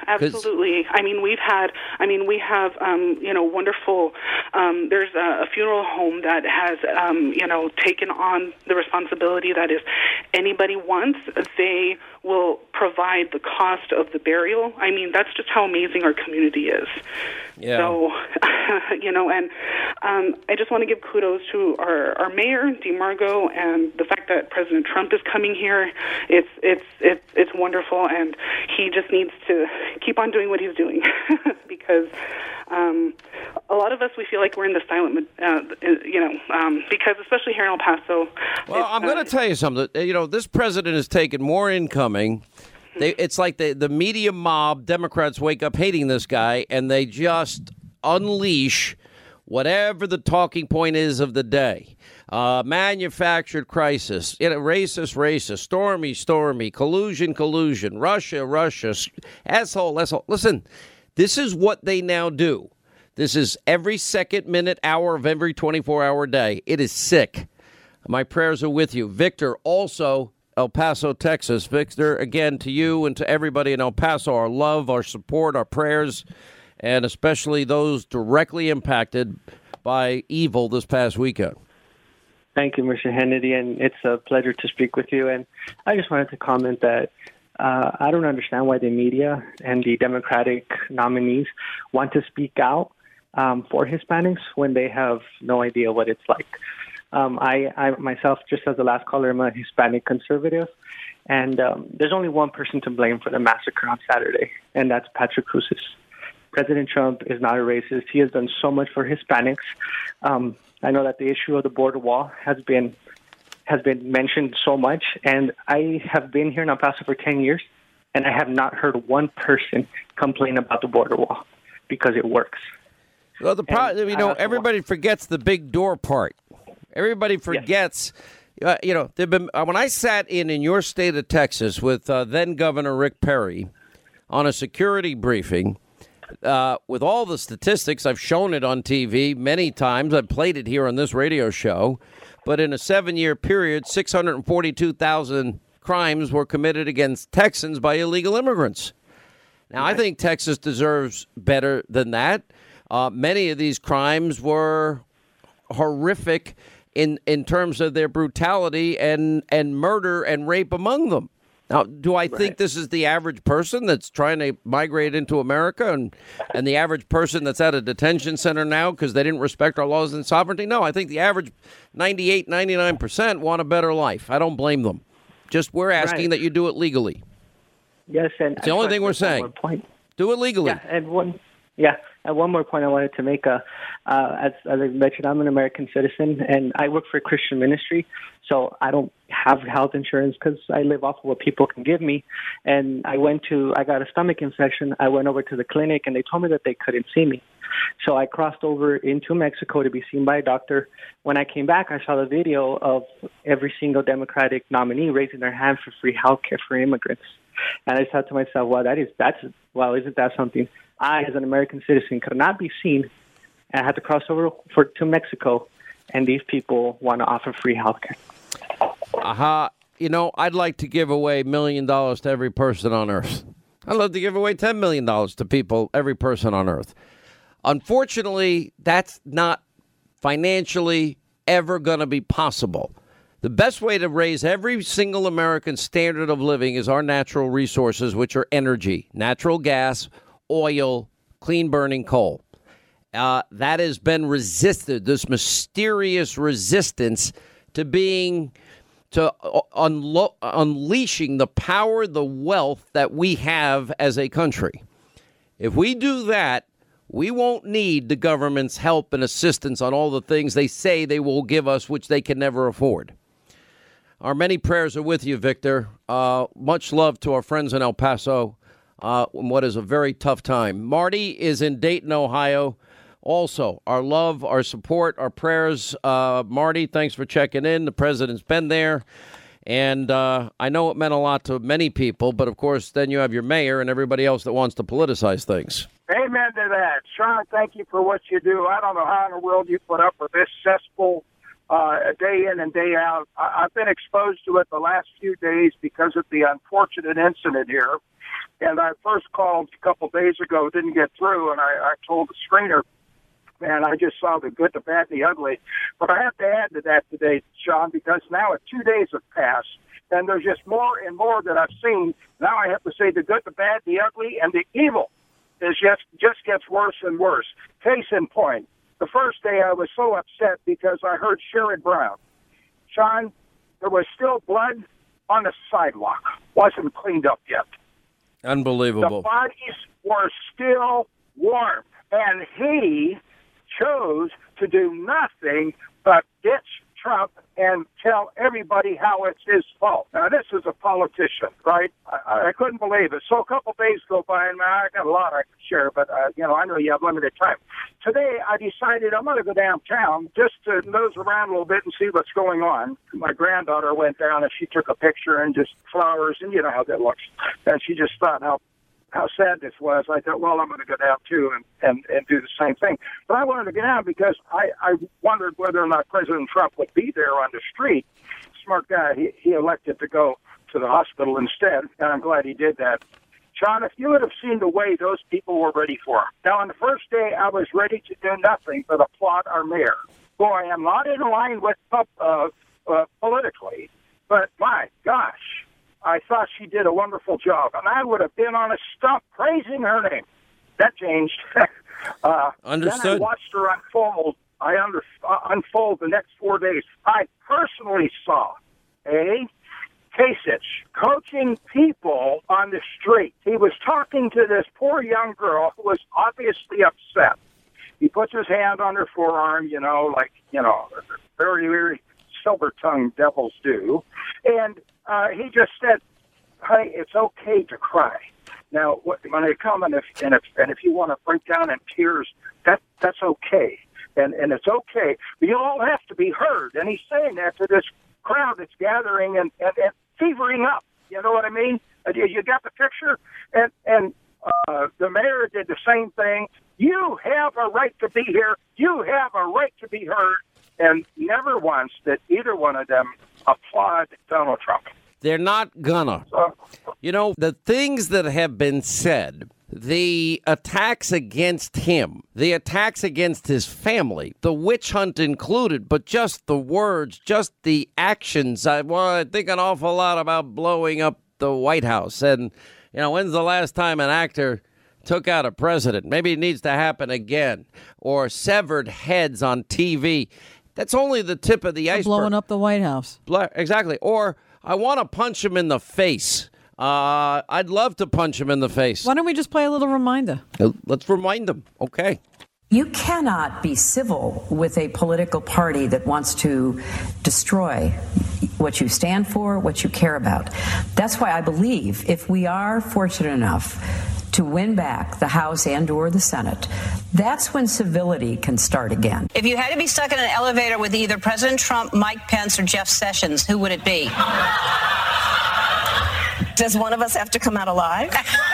absolutely. I mean, we've had, I mean, we have, um, you know, wonderful, um, there's a, a funeral home that has, um, you know, taken on the responsibility that if anybody wants, they will provide the cost of the burial. I mean, that's just how amazing our community is. Yeah. So, you know, and um, I just want to give kudos to our, our mayor, DeMargo, and the fact that President Trump is coming here. It's it's it's it's wonderful, and he just needs to keep on doing what he's doing because um, a lot of us, we feel like we're in the silent, uh, you know, um, because especially here in El Paso. Well, I'm going to uh, tell you something. You know, this president has taken more incoming. They, it's like the, the media mob, Democrats wake up hating this guy, and they just unleash whatever the talking point is of the day. Uh, manufactured crisis, you know, racist, racist, stormy, stormy, collusion, collusion, Russia, Russia, asshole, asshole. Listen, this is what they now do. This is every second, minute, hour of every twenty-four hour day. It is sick. My prayers are with you. Victor, also El Paso, Texas. Victor, again, to you and to everybody in El Paso, our love, our support, our prayers, and especially those directly impacted by evil this past weekend. Thank you, Mister Hannity, and it's a pleasure to speak with you. And I just wanted to comment that uh, I don't understand why the media and the Democratic nominees want to speak out um, for Hispanics when they have no idea what it's like. Um, I, I myself, just as the last caller, am a Hispanic conservative, and um, there's only one person to blame for the massacre on Saturday, and that's Patrick Cruces. President Trump is not a racist. He has done so much for Hispanics. Um, I know that the issue of the border wall has been has been mentioned so much, and I have been here in El Paso for ten years, and I have not heard one person complain about the border wall because it works. Well, the problem, you know, everybody forgets the big door part. Everybody forgets, yes. uh, you know, they've been, uh, when I sat in in your state of Texas with uh, then Governor Rick Perry on a security briefing, uh, with all the statistics, I've shown it on T V many times. I've played it here on this radio show. But in a seven-year period, six hundred forty-two thousand crimes were committed against Texans by illegal immigrants. Now, I think Texas deserves better than that. Uh, many of these crimes were horrific in in terms of their brutality and, and murder and rape among them. Now, do I right. think this is the average person that's trying to migrate into America and, and the average person that's at a detention center now because they didn't respect our laws and sovereignty? No, I think the average ninety-eight, ninety-nine percent want a better life. I don't blame them. Just we're asking right. that you do it legally. Yes, and it's the only thing we're saying. Point. Do it legally. Yeah, and one, yeah, and one more point I wanted to make. Uh, uh, as, as I mentioned, I'm an American citizen, and I work for a Christian ministry, so I don't have health insurance because I live off of what people can give me. And I went to, I got a stomach infection. I went over to the clinic, and they told me that they couldn't see me. So I crossed over into Mexico to be seen by a doctor. When I came back, I saw the video of every single Democratic nominee raising their hand for free health care for immigrants. And I thought to myself, well, that is, that's, well, isn't that something? I, as an American citizen, could not be seen, and I had to cross over for, to Mexico, and these people want to offer free health care. Aha. Uh-huh. You know, I'd like to give away a million dollars to every person on earth. I'd love to give away ten million dollars to people, every person on earth. Unfortunately, that's not financially ever going to be possible. The best way to raise every single American standard of living is our natural resources, which are energy, natural gas, oil, clean burning coal. Uh, that has been resisted, this mysterious resistance to being, to unlo- unleashing the power, the wealth that we have as a country. If we do that, we won't need the government's help and assistance on all the things they say they will give us, which they can never afford. Our many prayers are with you, Victor. Uh, much love to our friends in El Paso. Uh, what is a very tough time. Marty is in Dayton, Ohio. Also, our love, our support, our prayers. Uh, Marty, thanks for checking in. The president's been there. And uh, I know it meant a lot to many people, but of course, then you have your mayor and everybody else that wants to politicize things. Amen to that. Sean, thank you for what you do. I don't know how in the world you put up with this cesspool uh, day in and day out. I- I've been exposed to it the last few days because of the unfortunate incident here. And I first called a couple days ago, didn't get through, and I, I told the screener, man, I just saw the good, the bad, and the ugly. But I have to add to that today, Sean, because now two days have passed, and there's just more and more that I've seen. Now I have to say the good, the bad, the ugly, and the evil is just just gets worse and worse. Case in point, the first day I was so upset because I heard Sherrod Brown. Sean, there was still blood on the sidewalk. Wasn't cleaned up yet. Unbelievable. The bodies were still warm, and he chose to do nothing but ditch Trump and tell everybody how it's his fault. Now, this is a politician, right? I, I couldn't believe it. So a couple days go by, and man, I got a lot I could share, but, uh, you know, I know you have limited time. Today, I decided I'm going to go downtown just to nose around a little bit and see what's going on. My granddaughter went down, and she took a picture and just flowers, and you know how that looks. And she just thought how how sad this was. I thought, well, I'm going to go down, too, and, and, and do the same thing. But I wanted to get down because I, I wondered whether or not President Trump would be there on the street. Smart guy. He, he elected to go to the hospital instead, and I'm glad he did that. Sean, if you would have seen the way those people were ready for him. Now, on the first day, I was ready to do nothing but applaud our mayor, who I am not in line with uh, uh, politically, but my gosh, I thought she did a wonderful job, and I would have been on a stump praising her name. That changed. uh, Understood. Then I watched her unfold. I under, uh, unfold the next four days. I personally saw a Kasich coaching people on the street. He was talking to this poor young girl who was obviously upset. He puts his hand on her forearm, you know, like, you know, very, very silver-tongued devils do. And uh, he just said, honey, it's okay to cry. Now, when they come and if and if and if you want to break down in tears, that that's okay, and and it's okay. But you all have to be heard. And he's saying that to this crowd that's gathering and and, and fevering up. You know what I mean? You, you got the picture. And and uh, the mayor did the same thing. You have a right to be here. You have a right to be heard. And never once did either one of them applaud Donald Trump. They're not gonna. You know, the things that have been said, the attacks against him, the attacks against his family, the witch hunt included, but just the words, just the actions. I, well, I think an awful lot about blowing up the White House. And, you know, when's the last time an actor took out a president? Maybe it needs to happen again. Or severed heads on T V. That's only the tip of the iceberg. Blowing up the White House. Exactly. Or I want to punch him in the face. Uh, I'd love to punch him in the face. Why don't we just play a little reminder? Let's remind him. Okay. You cannot be civil with a political party that wants to destroy what you stand for, what you care about. That's why I believe if we are fortunate enough to win back the House and or the Senate, that's when civility can start again. If you had to be stuck in an elevator with either President Trump, Mike Pence, or Jeff Sessions, who would it be? Does one of us have to come out alive?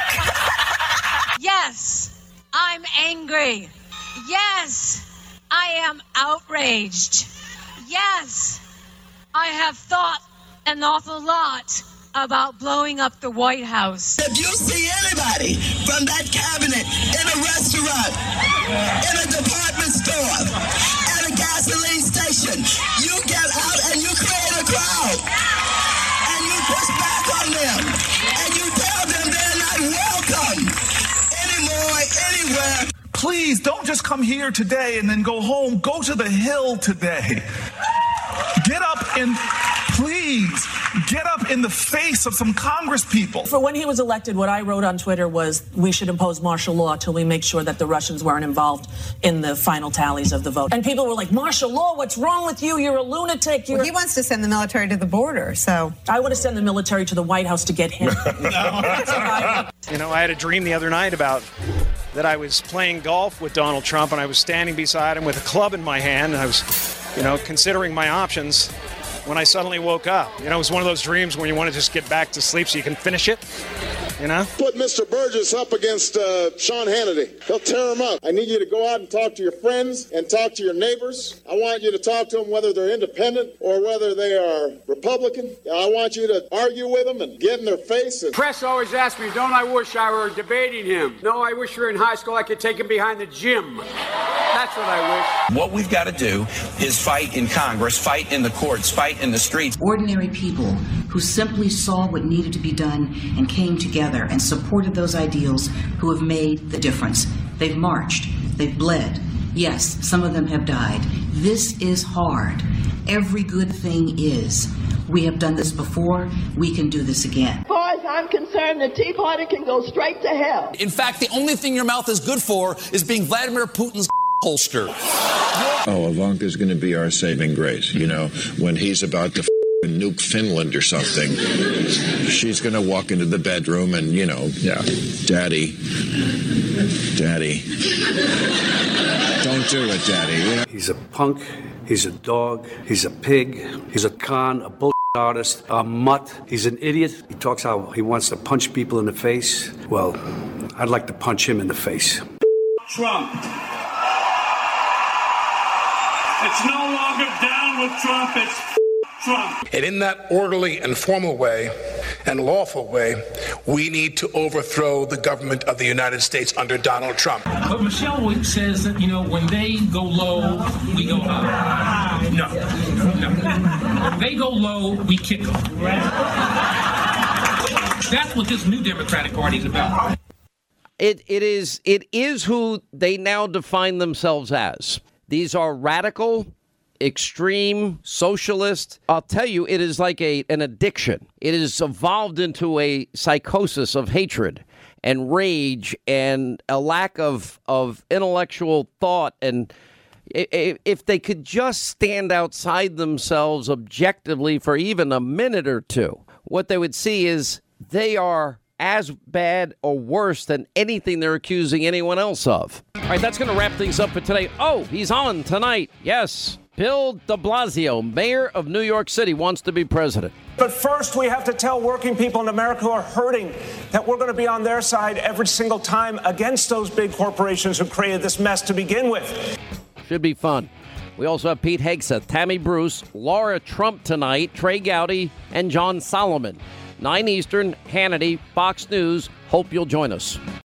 Yes, I'm angry. Yes, I am outraged. Yes, I have thought an awful lot about blowing up the White House. If you see anybody from that cabinet in a restaurant, in a department store, at a gasoline station, you get out and you create a crowd. And you push back on them. And you tell them they're not welcome anymore, anywhere. Please don't just come here today and then go home. Go to the Hill today. Get up and please get up in the face of some Congress people. For when he was elected, what I wrote on Twitter was we should impose martial law till we make sure that the Russians weren't involved in the final tallies of the vote. And people were like, martial law, what's wrong with you? You're a lunatic. You're... Well, he wants to send the military to the border, so. I want to send the military to the White House to get him. You know, I had a dream the other night about that I was playing golf with Donald Trump and I was standing beside him with a club in my hand and I was, you know, considering my options when I suddenly woke up. You know, it was one of those dreams when you want to just get back to sleep so you can finish it. you know? Put Mister Burgess up against uh, Sean Hannity. He'll tear him up. I need you to go out and talk to your friends and talk to your neighbors. I want you to talk to them whether they're independent or whether they are Republican. I want you to argue with them and get in their face. And... Press always asks me, don't I wish I were debating him? No, I wish we were in high school. I could take him behind the gym. That's what I wish. What we've got to do is fight in Congress, fight in the courts, fight in the streets. Ordinary people who simply saw what needed to be done and came together and supported those ideals, who have made the difference. They've marched. They've bled. Yes, some of them have died. This is hard. Every good thing is. We have done this before. We can do this again. As far as I'm concerned, the Tea Party can go straight to hell. In fact, the only thing your mouth is good for is being Vladimir Putin's holster. Oh, Ivanka's going to be our saving grace. You know, when he's about to nuke Finland or something, she's going to walk into the bedroom and, you know, yeah, daddy, daddy, don't do it, daddy. You know? He's a punk. He's a dog. He's a pig. He's a con, a bull artist, a mutt. He's an idiot. He talks how he wants to punch people in the face. Well, I'd like to punch him in the face. Trump. It's no longer down with Trump. It's Trump. And in that orderly and formal way and lawful way, we need to overthrow the government of the United States under Donald Trump. But Michelle says that, you know, when they go low, we go high. No, no. When they go low, we kick them. That's what this new Democratic Party is about. It it is it is who they now define themselves as. These are radical, extreme, socialist. I'll tell you, it is like a an addiction. It has evolved into a psychosis of hatred and rage and a lack of, of intellectual thought. And if they could just stand outside themselves objectively for even a minute or two, what they would see is they are as bad or worse than anything they're accusing anyone else of. All right, that's going to wrap things up for today. Oh, he's on tonight. Yes. Bill de Blasio, mayor of New York City, wants to be president. But first, we have to tell working people in America who are hurting that we're going to be on their side every single time against those big corporations who created this mess to begin with. Should be fun. We also have Pete Hegseth, Tammy Bruce, Laura Trump tonight, Trey Gowdy, and John Solomon. nine Eastern, Hannity, Fox News. Hope you'll join us.